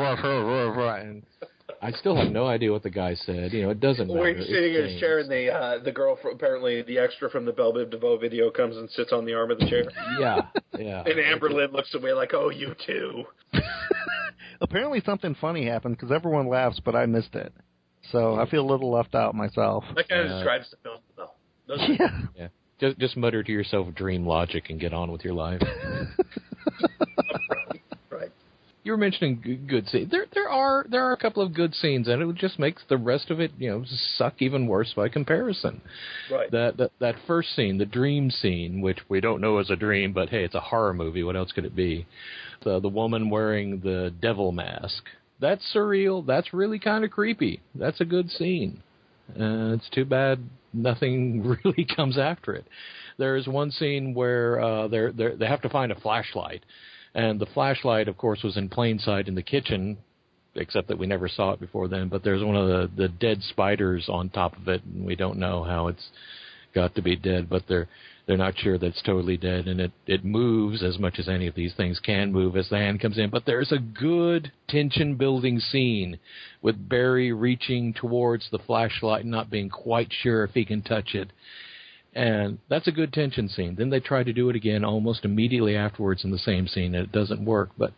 and I still have no idea what the guy said. You know, it doesn't matter. We're sitting in his chair, and the uh, the girl, from, apparently the extra from the Belle Biv DeVoe video, comes and sits on the arm of the chair. Yeah, yeah. And Amber Lynn looks away like, "Oh, you too." Apparently, something funny happened because everyone laughs, but I missed it. So I feel a little left out myself. That kind of uh, describes the film, though. Doesn't yeah. it? Yeah. Just just mutter to yourself dream logic and get on with your life. Right. You were mentioning good, good scenes. There there are there are a couple of good scenes, and it just makes the rest of it, you know, suck even worse by comparison. Right. That that that first scene, the dream scene, which we don't know is a dream, but hey, it's a horror movie. What else could it be? The the woman wearing the devil mask. That's surreal. That's really kind of creepy. That's a good scene. Uh, it's too bad nothing really comes after it. There's one scene where uh, they're, they're, they have to find a flashlight. And the flashlight, of course, was in plain sight in the kitchen, except that we never saw it before then. But there's one of the, the dead spiders on top of it, and we don't know how it's got to be dead. But they're they're not sure that it's totally dead, and it, it moves as much as any of these things can move as the hand comes in. But there's a good tension-building scene with Barry reaching towards the flashlight and not being quite sure if he can touch it. And that's a good tension scene. Then they try to do it again almost immediately afterwards in the same scene, and it doesn't work. But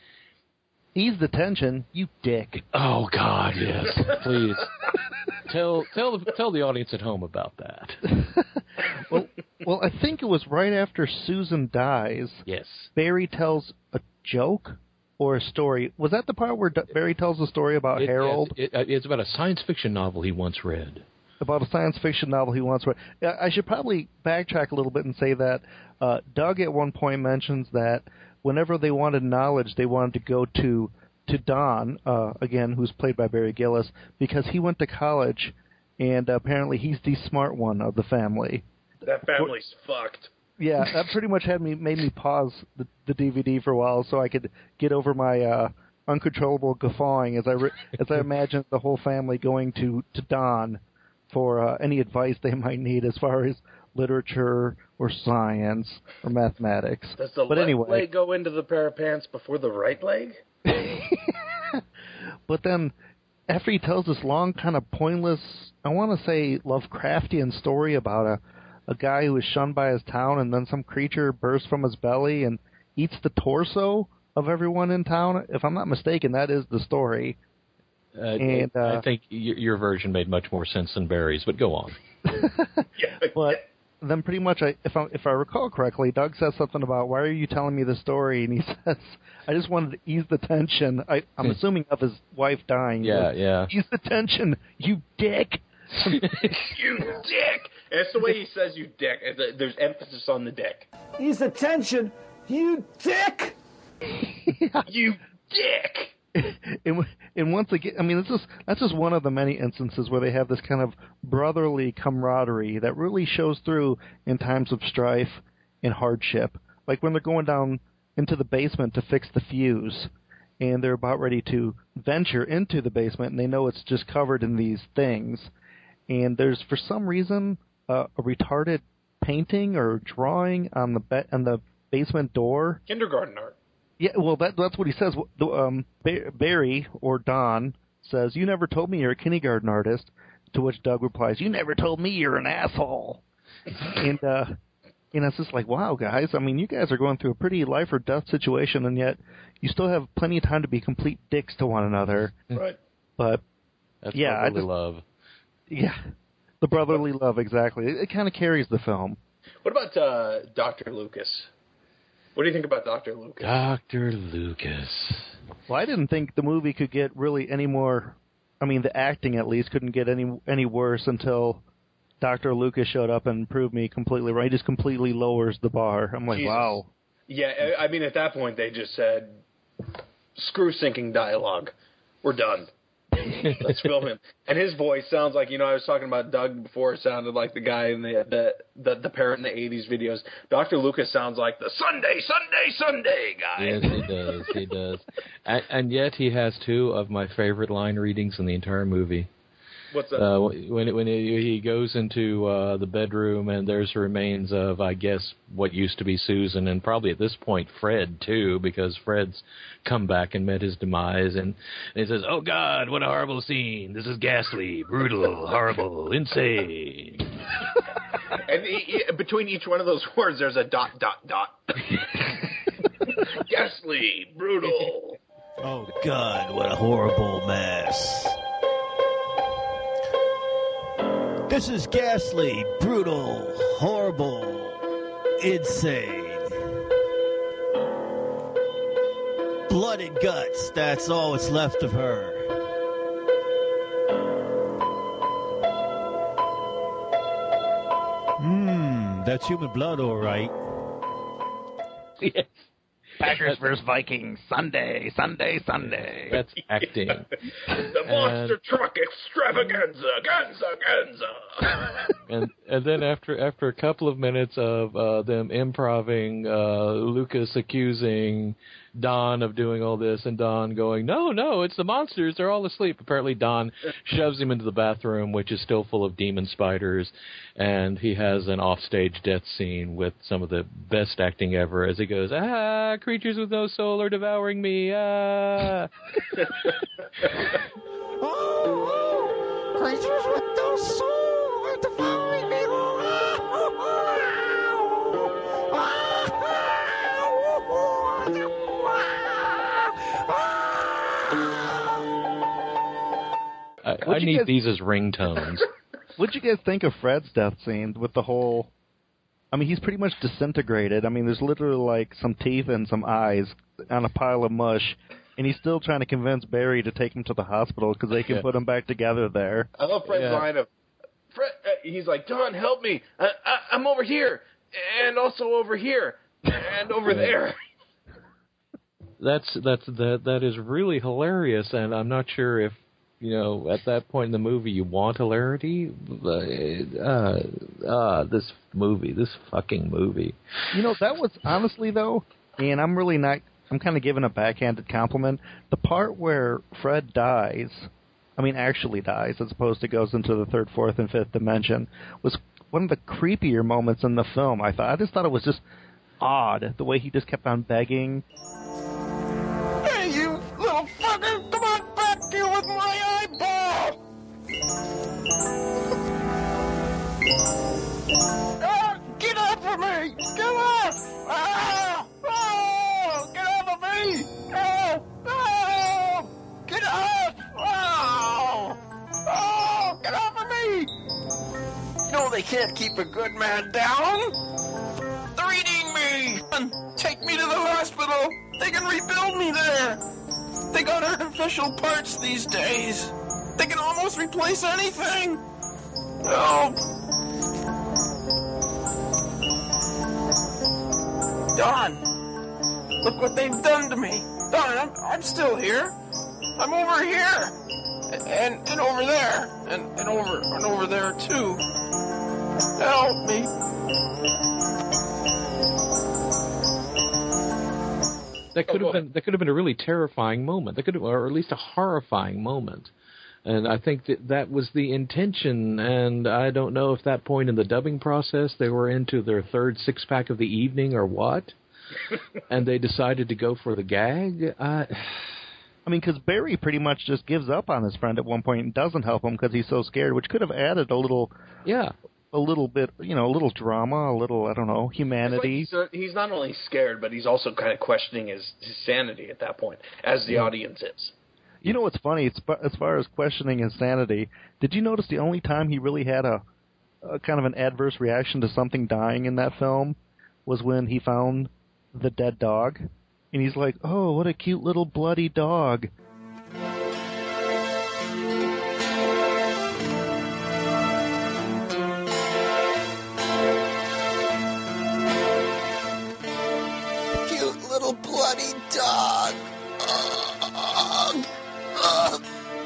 ease the tension, you dick. Oh, God, yes. Please. Tell tell the, tell the audience at home about that. well, well, I think it was right after Susan dies. Yes. Barry tells a joke or a story. Was that the part where Barry tells a story about it, Harold? It, it, it's about a science fiction novel he once read. About a science fiction novel he once read. I should probably backtrack a little bit and say that uh, Doug at one point mentions that whenever they wanted knowledge, they wanted to go to to Don, uh, again, who's played by Barry Gillis, because he went to college, and uh, apparently he's the smart one of the family. That family's fucked. Yeah, that pretty much had me made me pause the, the D V D for a while so I could get over my uh, uncontrollable guffawing as I re- as I imagined the whole family going to, to Don for uh, any advice they might need as far as literature or science or mathematics. Does the but left anyway, leg go into the pair of pants before the right leg? But then, after he tells this long, kind of pointless, I want to say Lovecraftian story about a, a guy who is shunned by his town, and then some creature bursts from his belly and eats the torso of everyone in town. If I'm not mistaken, that is the story. Uh, and uh, I think your, your version made much more sense than Barry's, but go on. But then pretty much, I, if, I, if I recall correctly, Doug says something about, why are you telling me this story? And he says, I just wanted to ease the tension. I, I'm assuming of his wife dying. Yeah, yeah. Ease the tension, you dick. You dick! That's the way he says you dick. There's emphasis on the dick. Ease the tension, you dick! You dick! And, and once again, I mean, this is, that's just one of the many instances where they have this kind of brotherly camaraderie that really shows through in times of strife and hardship. Like when they're going down into the basement to fix the fuse, and they're about ready to venture into the basement, and they know it's just covered in these things. And there's, for some reason, uh, a retarded painting or drawing on the be- on the basement door. Kindergarten art. Yeah, well, that, that's what he says. The, um, Barry, or Don, says, you never told me you're a kindergarten artist, to which Doug replies, you never told me you're an asshole. and, uh, and it's just like, wow, guys, I mean, you guys are going through a pretty life-or-death situation, and yet you still have plenty of time to be complete dicks to one another. Right. But, That's yeah. brotherly I just, love. Yeah, the brotherly love, exactly. It, it kind of carries the film. What about uh, Doctor Lucas? What do you think about Doctor Lucas? Doctor Lucas. Well, I didn't think the movie could get really any more. I mean, the acting at least couldn't get any any worse until Doctor Lucas showed up and proved me completely right. He just completely lowers the bar. I'm like, Jesus. wow. Yeah, I mean, at that point, they just said, screw syncing dialogue. We're done. Let's film him. And his voice sounds like, you know, I was talking about Doug before, it sounded like the guy in the the, the, the parrot in the eighties videos. Doctor Lucas sounds like the Sunday, Sunday, Sunday guy. Yes, he does. He does. And, and yet he has two of my favorite line readings in the entire movie. What's that? Uh, when when he, he goes into uh, the bedroom and there's the remains of, I guess, what used to be Susan, and probably at this point Fred too, because Fred's come back and met his demise, and, and he says, "Oh God, what a horrible scene! This is ghastly, brutal, horrible, insane." And he, he, between each one of those words, there's a dot, dot, dot. Ghastly, brutal. Oh God, what a horrible mess. This is ghastly, brutal, horrible, insane. Blood and guts, that's all that's left of her. Mmm, that's human blood, all right. Yes. Packers versus Vikings, Sunday, Sunday, Sunday. That's acting. The monster and, truck extravaganza, ganza, ganza. and and then after after a couple of minutes of uh, them improving, uh, Lucas accusing Don of doing all this, and Don going, no, no, it's the monsters, they're all asleep. Apparently Don shoves him into the bathroom, which is still full of demon spiders, and he has an offstage death scene with some of the best acting ever as he goes, ah, creatures with no soul are devouring me, ah. Oh, oh, creatures with no soul are devouring me. I, I need guys, these as ringtones. What'd you guys think of Fred's death scene with the whole... I mean, he's pretty much disintegrated. I mean, there's literally like some teeth and some eyes on a pile of mush, and he's still trying to convince Barry to take him to the hospital because they can yeah. put him back together there. I love Fred's yeah. line of, Fred, uh, he's like, Don, help me. I, I, I'm over here, and also over here, and over yeah. there. That's that's that that is really hilarious, and I'm not sure if, you know, at that point in the movie you want hilarity. Uh, uh, this movie, this fucking movie. You know, that was honestly though, and I'm really not. I'm kind of giving a backhanded compliment. The part where Fred dies, I mean, actually dies, as opposed to goes into the third, fourth, and fifth dimension, was one of the creepier moments in the film. I thought. I just thought it was just odd the way he just kept on begging. Hey, you little fucker! Come on back here with my eyeball! Ah, get off of me! Get off! Ah! Oh! Get off of me! they can't keep a good man down. They're eating me. Take me to the hospital. They can rebuild me there. They got artificial parts these days. They can almost replace anything. Help. Don, look what they've done to me. Don, I'm, I'm still here. I'm over here. And and over there. And, and over and over there, too. Help me. That could have been that could have been a really terrifying moment. That could have, or at least a horrifying moment. And I think that that was the intention. And I don't know if that point in the dubbing process they were into their third six pack of the evening or what. And they decided to go for the gag. Uh, I mean, because Barry pretty much just gives up on his friend at one point and doesn't help him because he's so scared, which could have added a little, yeah, a little bit, you know, a little drama, a little, I don't know, humanity. It's like he's, uh, he's not only scared, but he's also kind of questioning his, his sanity at that point, as the yeah. audience is. You know what's funny? It's, as far as questioning his sanity, did you notice the only time he really had a, a kind of an adverse reaction to something dying in that film was when he found the dead dog? And he's like, oh, what a cute little bloody dog. Cute little bloody dog. Uh, uh.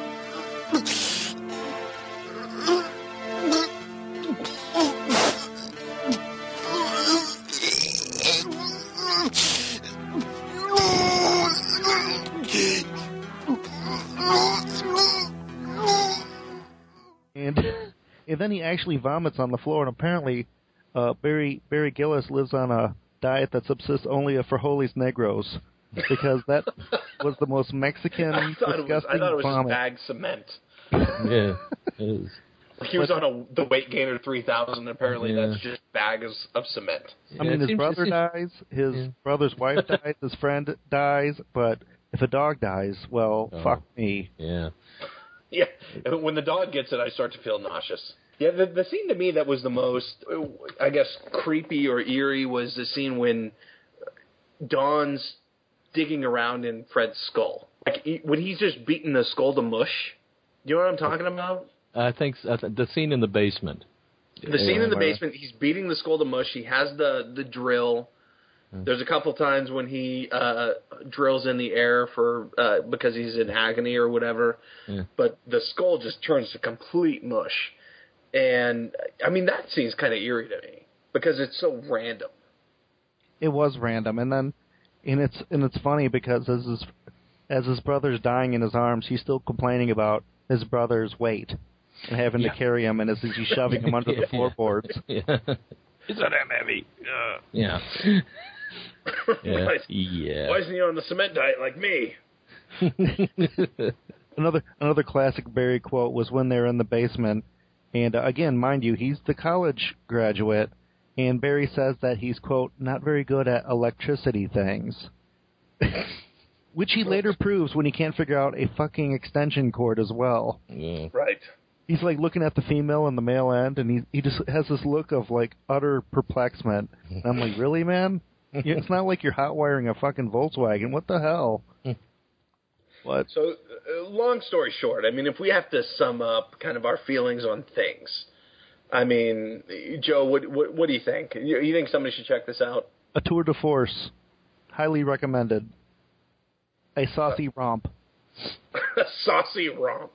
And, and then he actually vomits on the floor, and apparently uh, Barry Barry Gillis lives on a diet that subsists only of frijoles negros, because that was the most Mexican, I thought disgusting it was, I thought it was vomit. bag cement. Yeah, it is. He was on a, the Weight Gainer three thousand, apparently yeah. that's just bags of cement. I mean, yeah, his seems, brother seems, dies, his yeah. brother's wife dies, his friend dies, but if a dog dies, well, oh. fuck me. Yeah. Yeah, when the dog gets it, I start to feel nauseous. Yeah, the, the scene to me that was the most, I guess, creepy or eerie was the scene when Don's digging around in Fred's skull. Like, he, when he's just beating the skull to mush. You know what I'm talking about? I think uh, the scene in the basement. The scene in the basement, he's beating the skull to mush. He has the, the drill. There's a couple times when he uh, drills in the air for uh, because he's in agony or whatever. Yeah. But the skull just turns to complete mush. And, I mean, that scene's kind of eerie to me because it's so random. It was random. And then, and it's and it's funny because as his, as his brother's dying in his arms, he's still complaining about his brother's weight and having yeah. to carry him, and as he's shoving him under yeah. the floorboards. Yeah. It's not that heavy. Uh. Yeah. Yeah. why, yeah. why isn't he on the cement diet like me? another another classic Barry quote was when they're in the basement, and uh, again, mind you, he's the college graduate, and Barry says that he's, quote, not very good at electricity things. Which he later proves when he can't figure out a fucking extension cord as well. Yeah. Right. He's like looking at the female and the male end, and he he just has this look of like utter perplexment. And I'm like, really, man? It's not like you're hot wiring a fucking Volkswagen. What the hell? What? So, uh, long story short, I mean, if we have to sum up kind of our feelings on things, I mean, Joe, what what, what do you think? You, you think somebody should check this out? A tour de force, highly recommended. A saucy romp. A saucy romp.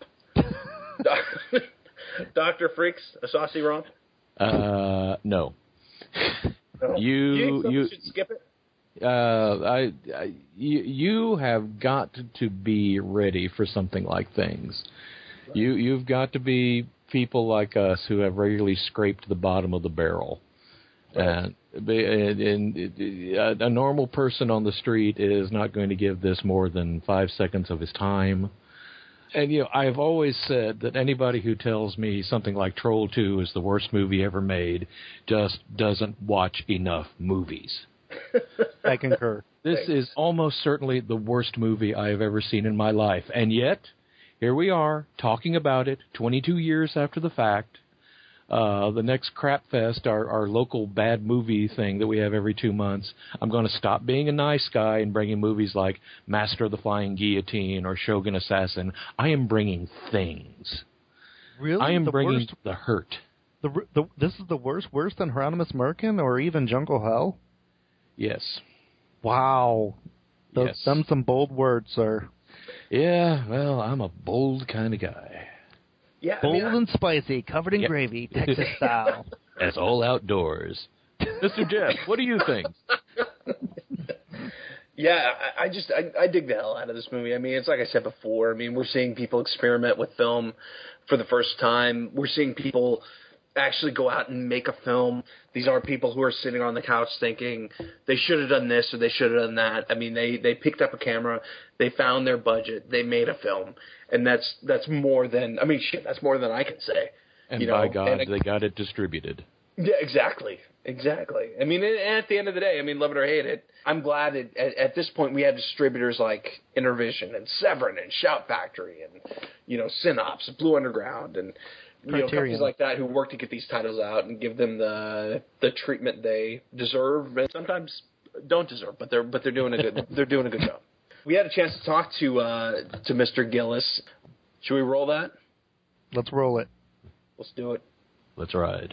Doctor Freaks, a saucy romp? Uh, no. No. You you, think you should skip it? Uh, I, I you, you have got to be ready for something like things. Right. You you've got to be people like us who have regularly scraped the bottom of the barrel. Right. And, and, and a normal person on the street is not going to give this more than five seconds of his time. And, you know, I've always said that anybody who tells me something like Troll two is the worst movie ever made just doesn't watch enough movies. I concur. This Thanks. is almost certainly the worst movie I have ever seen in my life. And yet, here we are, talking about it twenty-two years after the fact. uh, the next Crap Fest, our, our local bad movie thing that we have every two months, I'm going to stop being a nice guy and bringing movies like Master of the Flying Guillotine or Shogun Assassin. I am bringing things. Really? I am the bringing worst, the hurt. The, the This is the worst? Worse than Hieronymus Merkin or even Jungle Hell? Yes. Wow. Those, Yes. Them some bold words, sir. Yeah, well, I'm a bold kind of guy. Yeah, Bold I mean, I- and spicy, covered in Yep. gravy, Texas style. That's all outdoors. Mister Jeff, what do you think? Yeah, I, I just I, I dig the hell out of this movie. I mean, it's like I said before. I mean, we're seeing people experiment with film for the first time. We're seeing people actually go out and make a film. These aren't people who are sitting on the couch thinking they should have done this or they should have done that. I mean, they they picked up a camera, they found their budget, they made a film, and that's that's more than I mean, shit, that's more than I can say. And you know? by God, and it, they got it distributed. Yeah, exactly. Exactly. I mean, and at the end of the day, I mean, love it or hate it, I'm glad it, at, at this point we have distributors like Intervision and Severin and Shout Factory and, you know, Synops, Blue Underground, and, you know, companies like that who work to get these titles out and give them the the treatment they deserve and sometimes don't deserve, but they're but they're doing a good they're doing a good job. We had a chance to talk to uh, to Mister Gillis. Should we roll that? Let's roll it. Let's do it. Let's ride.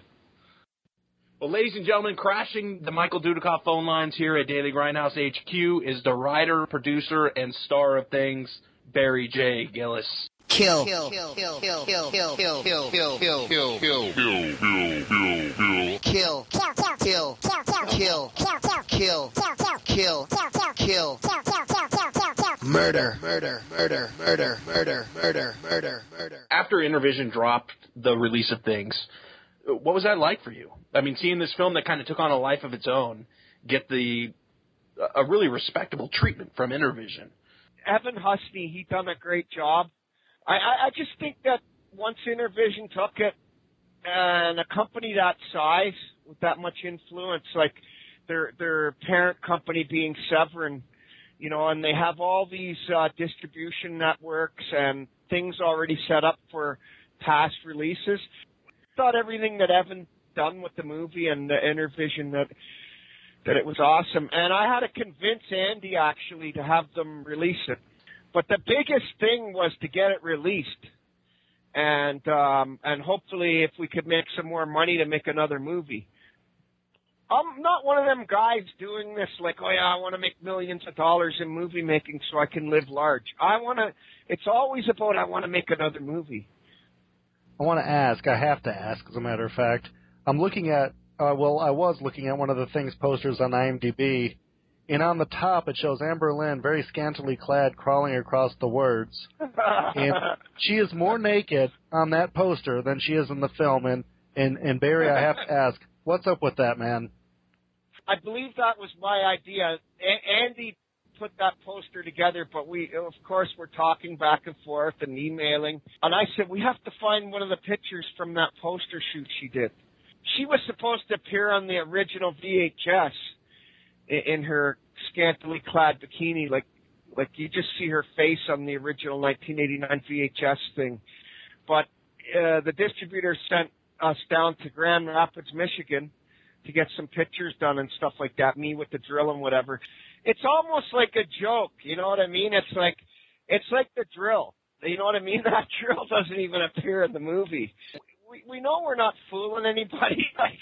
Well, ladies and gentlemen, crashing the Michael Dudikoff phone lines here at Daily Grindhouse H Q is the writer, producer, and star of things, Barry J. Gillis. Kill. Kill. Kill. Kill. Kill. Kill. Kill. Kill. Kill. Kill. Kill. Kill, kill, kill, kill, kill, kill. Kill. Kill. Kill. Kill. Kill. Kill. Kill. Kill. Murder. Murder. Murder. Murder. Murder. Murder. Murder. Murder. After Intervision dropped the release of things, what was that like for you? I mean, seeing this film that kind of took on a life of its own get the a really respectable treatment from Intervision. Evan Husney, he done a great job. I, I, I just think that once Intervision took it, and a company that size with that much influence, like their their parent company being Severin, you know, and they have all these uh, distribution networks and things already set up for past releases. Thought everything that Evan done with the movie and the Intervision that that it was awesome, and I had to convince Andy actually to have them release it. But the biggest thing was to get it released, and um, and hopefully if we could make some more money to make another movie. I'm not one of them guys doing this like, oh yeah, I want to make millions of dollars in movie making so I can live large. I want to. It's always about I want to make another movie. I want to ask, I have to ask, as a matter of fact. I'm looking at, uh, well, I was looking at one of the things posters on IMDb, and on the top it shows Amber Lynn very scantily clad crawling across the words. And she is more naked on that poster than she is in the film. And, and, and Barry, I have to ask, what's up with that, man? I believe that was my idea. A- Andy put that poster together, but we, of course, we're talking back and forth and emailing. And I said, we have to find one of the pictures from that poster shoot she did. She was supposed to appear on the original V H S in, in her scantily clad bikini, like like you just see her face on the original nineteen eighty-nine V H S thing. But uh, the distributor sent us down to Grand Rapids, Michigan, to get some pictures done and stuff like that, me with the drill and whatever. It's almost like a joke, you know what I mean? It's like it's like the drill. You know what I mean? That drill doesn't even appear in the movie. We we know we're not fooling anybody. Like,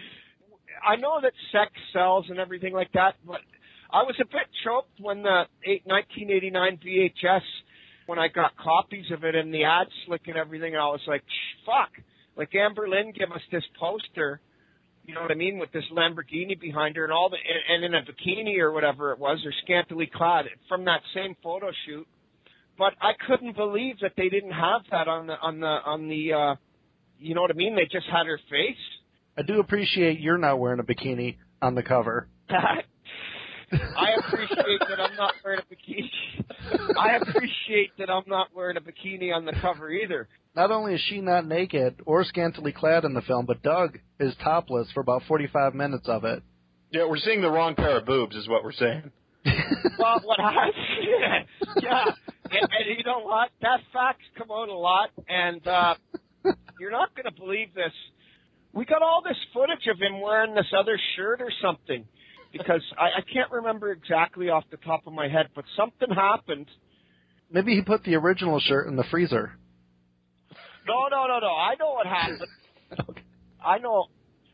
I know that sex sells and everything like that, but I was a bit choked when the nineteen eighty-nine V H S, when I got copies of it and the ad slick and everything, and I was like, fuck. Like, Amber Lynn gave us this poster, you know what I mean, with this Lamborghini behind her and all the, and, and in a bikini or whatever it was, or scantily clad from that same photo shoot. But I couldn't believe that they didn't have that on the, on the, on the, uh, you know what I mean? They just had her face. I do appreciate you're not wearing a bikini on the cover. I appreciate that I'm not wearing a bikini. I appreciate that I'm not wearing a bikini on the cover either. Not only is she not naked or scantily clad in the film, but Doug is topless for about forty-five minutes of it. Yeah, we're seeing the wrong pair of boobs is what we're saying. Well, what I yeah, yeah. And, and you know what? That fact's come out a lot, and uh, you're not going to believe this. we got all this footage of him wearing this other shirt or something, because I, I can't remember exactly off the top of my head, but something happened. Maybe he put the original shirt in the freezer. No, no, no, no. I know what happened. Okay. I know.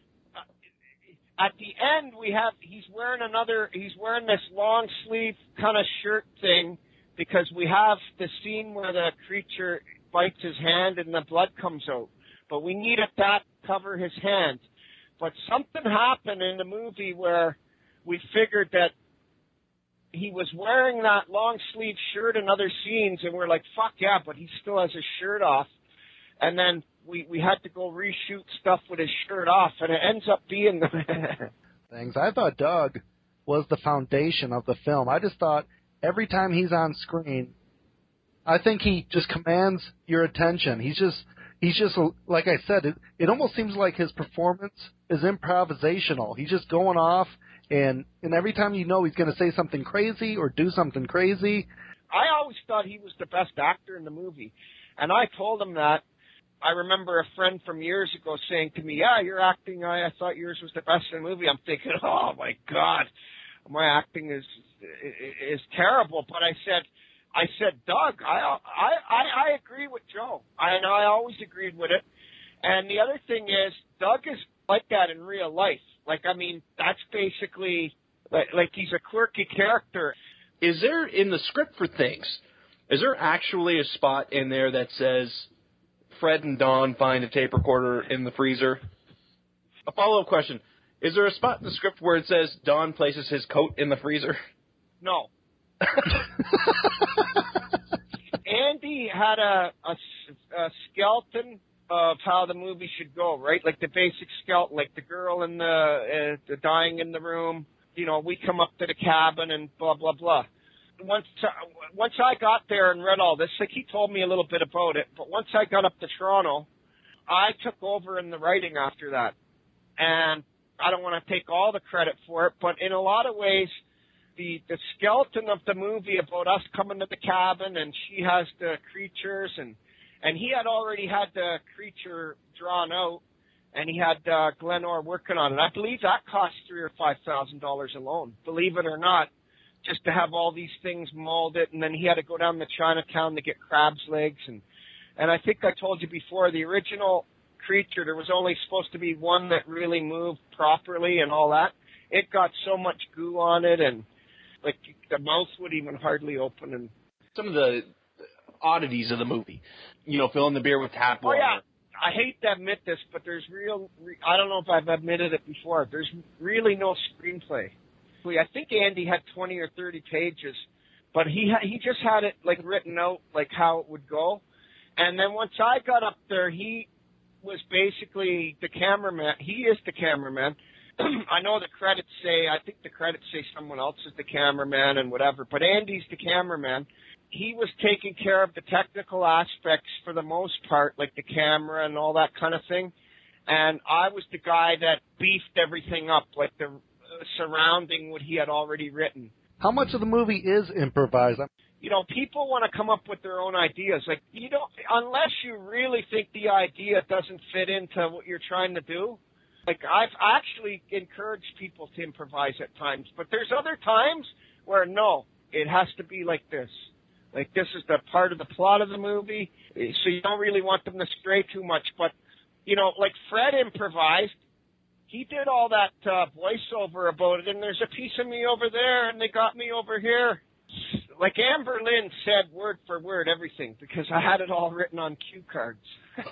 At the end, we have he's wearing another. He's wearing this long sleeve kind of shirt thing, because we have the scene where the creature bites his hand and the blood comes out. But we needed that to cover his hand. But something happened in the movie where we figured that he was wearing that long sleeve shirt in other scenes, and we're like, fuck yeah, but he still has his shirt off. And then we, we had to go reshoot stuff with his shirt off, and it ends up being the things. I thought Doug was the foundation of the film. I just thought every time he's on screen, I think he just commands your attention. He's just, he's just like I said, it, it almost seems like his performance is improvisational. He's just going off, and, and every time you know he's going to say something crazy or do something crazy. I always thought he was the best actor in the movie, and I told him that. I remember a friend from years ago saying to me, yeah, your acting, I, I thought yours was the best in the movie. I'm thinking, oh, my God, my acting is is terrible. But I said, I said, Doug, I I, I, I agree with Joe. I know I always agreed with it. And the other thing is, Doug is like that in real life. Like, I mean, that's basically, like, like he's a quirky character. Is there, in the script for things, is there actually a spot in there that says, Fred and Dawn find a tape recorder in the freezer? A follow-up question. Is there a spot in the script where it says Dawn places his coat in the freezer? No. Andy had a, a, a skeleton of how the movie should go, right? Like the basic skeleton, like the girl in the, uh, the dying in the room. You know, we come up to the cabin and blah, blah, blah. Once uh, once I got there and read all this, like he told me a little bit about it, but once I got up to Toronto, I took over in the writing after that. And I don't want to take all the credit for it, but in a lot of ways, the, the skeleton of the movie about us coming to the cabin and she has the creatures, and, and he had already had the creature drawn out, and he had uh, Glenn Orr working on it. I believe that cost three or five thousand dollars alone, believe it or not. Just to have all these things molded, and then he had to go down to Chinatown to get crab's legs, and and I think I told you before, the original creature, there was only supposed to be one that really moved properly and all that. It got so much goo on it, and like the mouth would even hardly open. And some of the oddities of the movie, you know, filling the beer with tap water. Oh yeah, I hate to admit this, but there's real. I don't know if I've admitted it before. There's really no screenplay. I think Andy had twenty or thirty pages, but he ha- he just had it like written out like how it would go. And then once I got up there, he was basically the cameraman. He is the cameraman. I know the credits say, I think the credits say someone else is the cameraman and whatever, but Andy's the cameraman. He was taking care of the technical aspects for the most part, like the camera and all that kind of thing. And I was the guy that beefed everything up, like the surrounding what he had already written. How much of the movie is improvised? You know, people want to come up with their own ideas. Like, you don't, unless you really think the idea doesn't fit into what you're trying to do. Like, I've actually encouraged people to improvise at times, but there's other times where no, it has to be like this. Like, this is the part of the plot of the movie, so you don't really want them to stray too much. But, you know, like Fred improvised. He did all that uh, voiceover about it, and there's a piece of me over there, and they got me over here. Like Amber Lynn said word for word everything, because I had it all written on cue cards.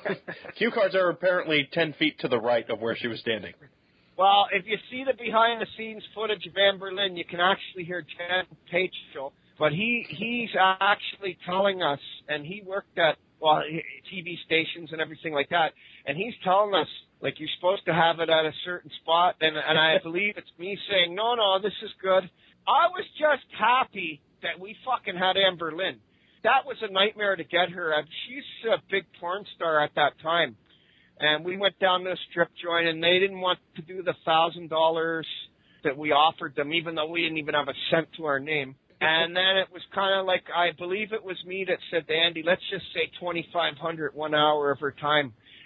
Cue cards are apparently ten feet to the right of where she was standing. Well, if you see the behind-the-scenes footage of Amber Lynn, you can actually hear Jen Page, but he he's actually telling us, and he worked at well T V stations and everything like that, and he's telling us, like, you're supposed to have it at a certain spot, and, and I believe it's me saying, no, no, this is good. I was just happy that we fucking had Amber Lynn. That was a nightmare to get her. She's a big porn star at that time. And we went down to a strip joint, and they didn't want to do the one thousand dollars that we offered them, even though we didn't even have a cent to our name. And then it was kind of like, I believe it was me that said to Andy, let's just say twenty-five hundred dollars one hour of her time.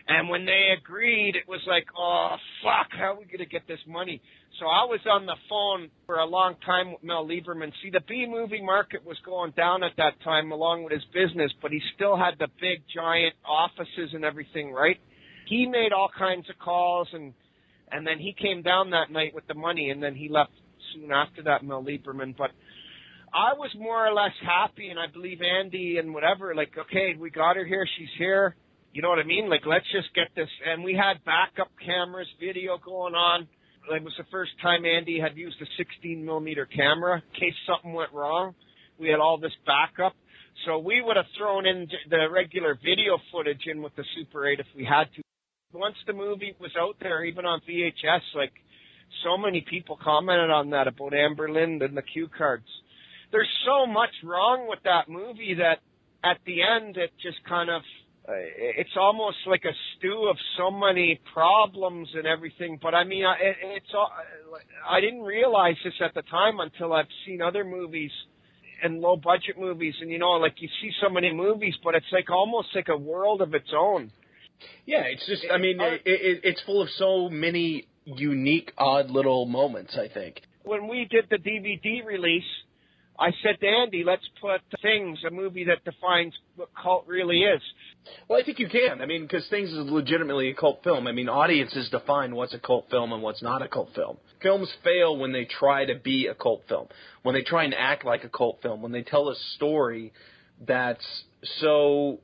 And when they agreed, it was like, oh, fuck, how are we going to get this money? So I was on the phone for a long time with Mel Lieberman. See, the B-movie market was going down at that time along with his business, but he still had the big, giant offices and everything, right? He made all kinds of calls, and and then he came down that night with the money, and then he left soon after that, Mel Lieberman. But I was more or less happy, and I believe Andy and whatever, like, okay, we got her here, she's here. You know what I mean? Like, let's just get this. And we had backup cameras, video going on. It was the first time Andy had used a sixteen millimeter camera in case something went wrong. We had all this backup. So we would have thrown in the regular video footage in with the Super eight if we had to. Once the movie was out there, even on V H S, like, so many people commented on that about Amber Lind and the cue cards. There's so much wrong with that movie that at the end it just kind of, uh, it's almost like a stew of so many problems and everything. But I mean, I, it, it's all, I didn't realize this at the time until I've seen other movies and low budget movies, and you know, like you see so many movies, but it's like almost like a world of its own. Yeah, it's just, I mean, it, it, it's full of so many unique, odd little moments, I think. When we did the D V D release, I said to Andy, let's put Things, a movie that defines what cult really is. Well, I think you can. I mean, because Things is legitimately a cult film. I mean, audiences define what's a cult film and what's not a cult film. Films fail when they try to be a cult film, when they try and act like a cult film, when they tell a story that's so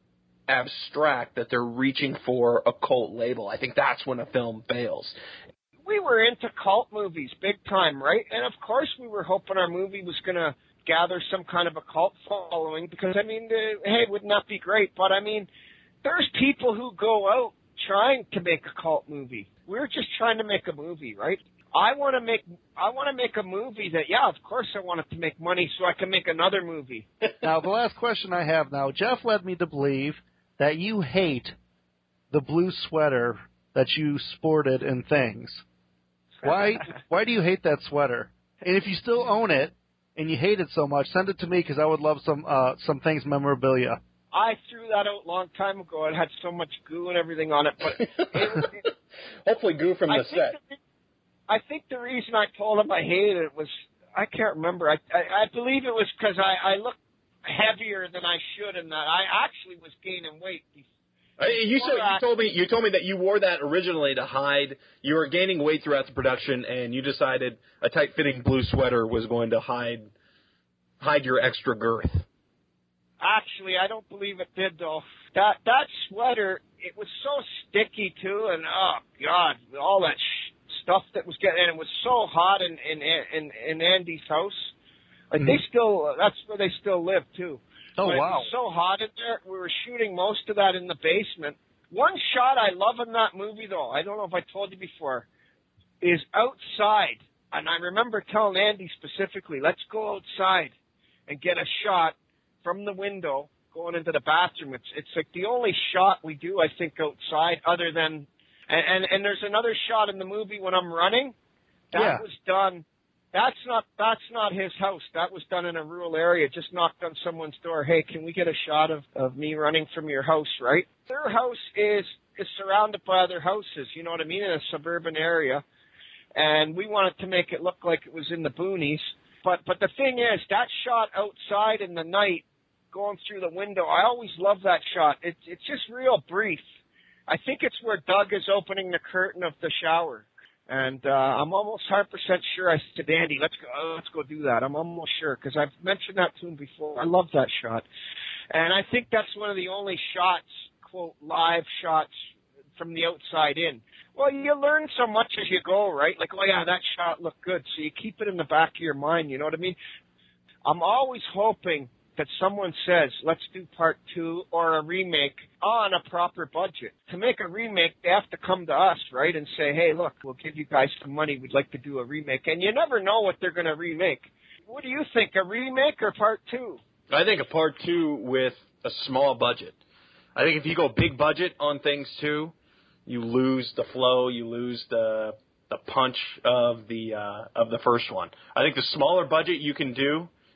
abstract that they're reaching for a cult label. I think that's when a film fails. We were into cult movies big time, right? And of course we were hoping our movie was going to gather some kind of a cult following because, I mean, uh, hey, wouldn't that be great? But, I mean, there's people who go out trying to make a cult movie. We're just trying to make a movie, right? I want to make I want to make a movie that, yeah, of course I want it to make money so I can make another movie. Now, the last question I have now, Jeff led me to believe that you hate the blue sweater that you sported in Things. Why Why do you hate that sweater? And if you still own it and you hate it so much, send it to me because I would love some uh, some Things memorabilia. I threw that out a long time ago. It had so much goo and everything on it. But it, it, hopefully goo from the I set. The, I think the reason I told him I hated it was, I can't remember. I I, I believe it was because I, I looked heavier than I should and that I actually was gaining weight before. You, so, you told me you told me that you wore that originally to hide. You were gaining weight throughout the production, and you decided a tight-fitting blue sweater was going to hide hide your extra girth. Actually, I don't believe it did, though. That that sweater, it was so sticky too, and oh god, all that sh- stuff that was getting, and it was so hot in in in, in Andy's house. Like mm-hmm. they still, that's where they still live too. Oh, but wow. It was so hot in there. We were shooting most of that in the basement. One shot I love in that movie, though, I don't know if I told you before, is outside. And I remember telling Andy specifically, let's go outside and get a shot from the window going into the bathroom. It's it's like the only shot we do, I think, outside other than... And, and, and there's another shot in the movie when I'm running. That yeah. was done... That's not that's not his house. That was done in a rural area. Just knocked on someone's door. Hey, can we get a shot of, of me running from your house, right? Their house is is surrounded by other houses, you know what I mean, in a suburban area. And we wanted to make it look like it was in the boonies. But but the thing is, that shot outside in the night, going through the window, I always love that shot. It's it's just real brief. I think it's where Doug is opening the curtain of the shower. And uh, I'm almost one hundred percent sure I said, Andy, let's go, uh, let's go do that. I'm almost sure because I've mentioned that to him before. I love that shot, and I think that's one of the only shots, quote, live shots from the outside in. Well, you learn so much as you go, right? Like, oh yeah, that shot looked good, so you keep it in the back of your mind. You know what I mean? I'm always hoping that someone says, let's do part two or a remake on a proper budget. To make a remake, they have to come to us, right, and say, hey, look, we'll give you guys some money. We'd like to do a remake. And you never know what they're going to remake. What do you think, a remake or part two? I think a part two with a small budget. I think if you go big budget on Things two, you lose the flow, you lose the the punch of the uh, of the first one. I think the smaller budget you can do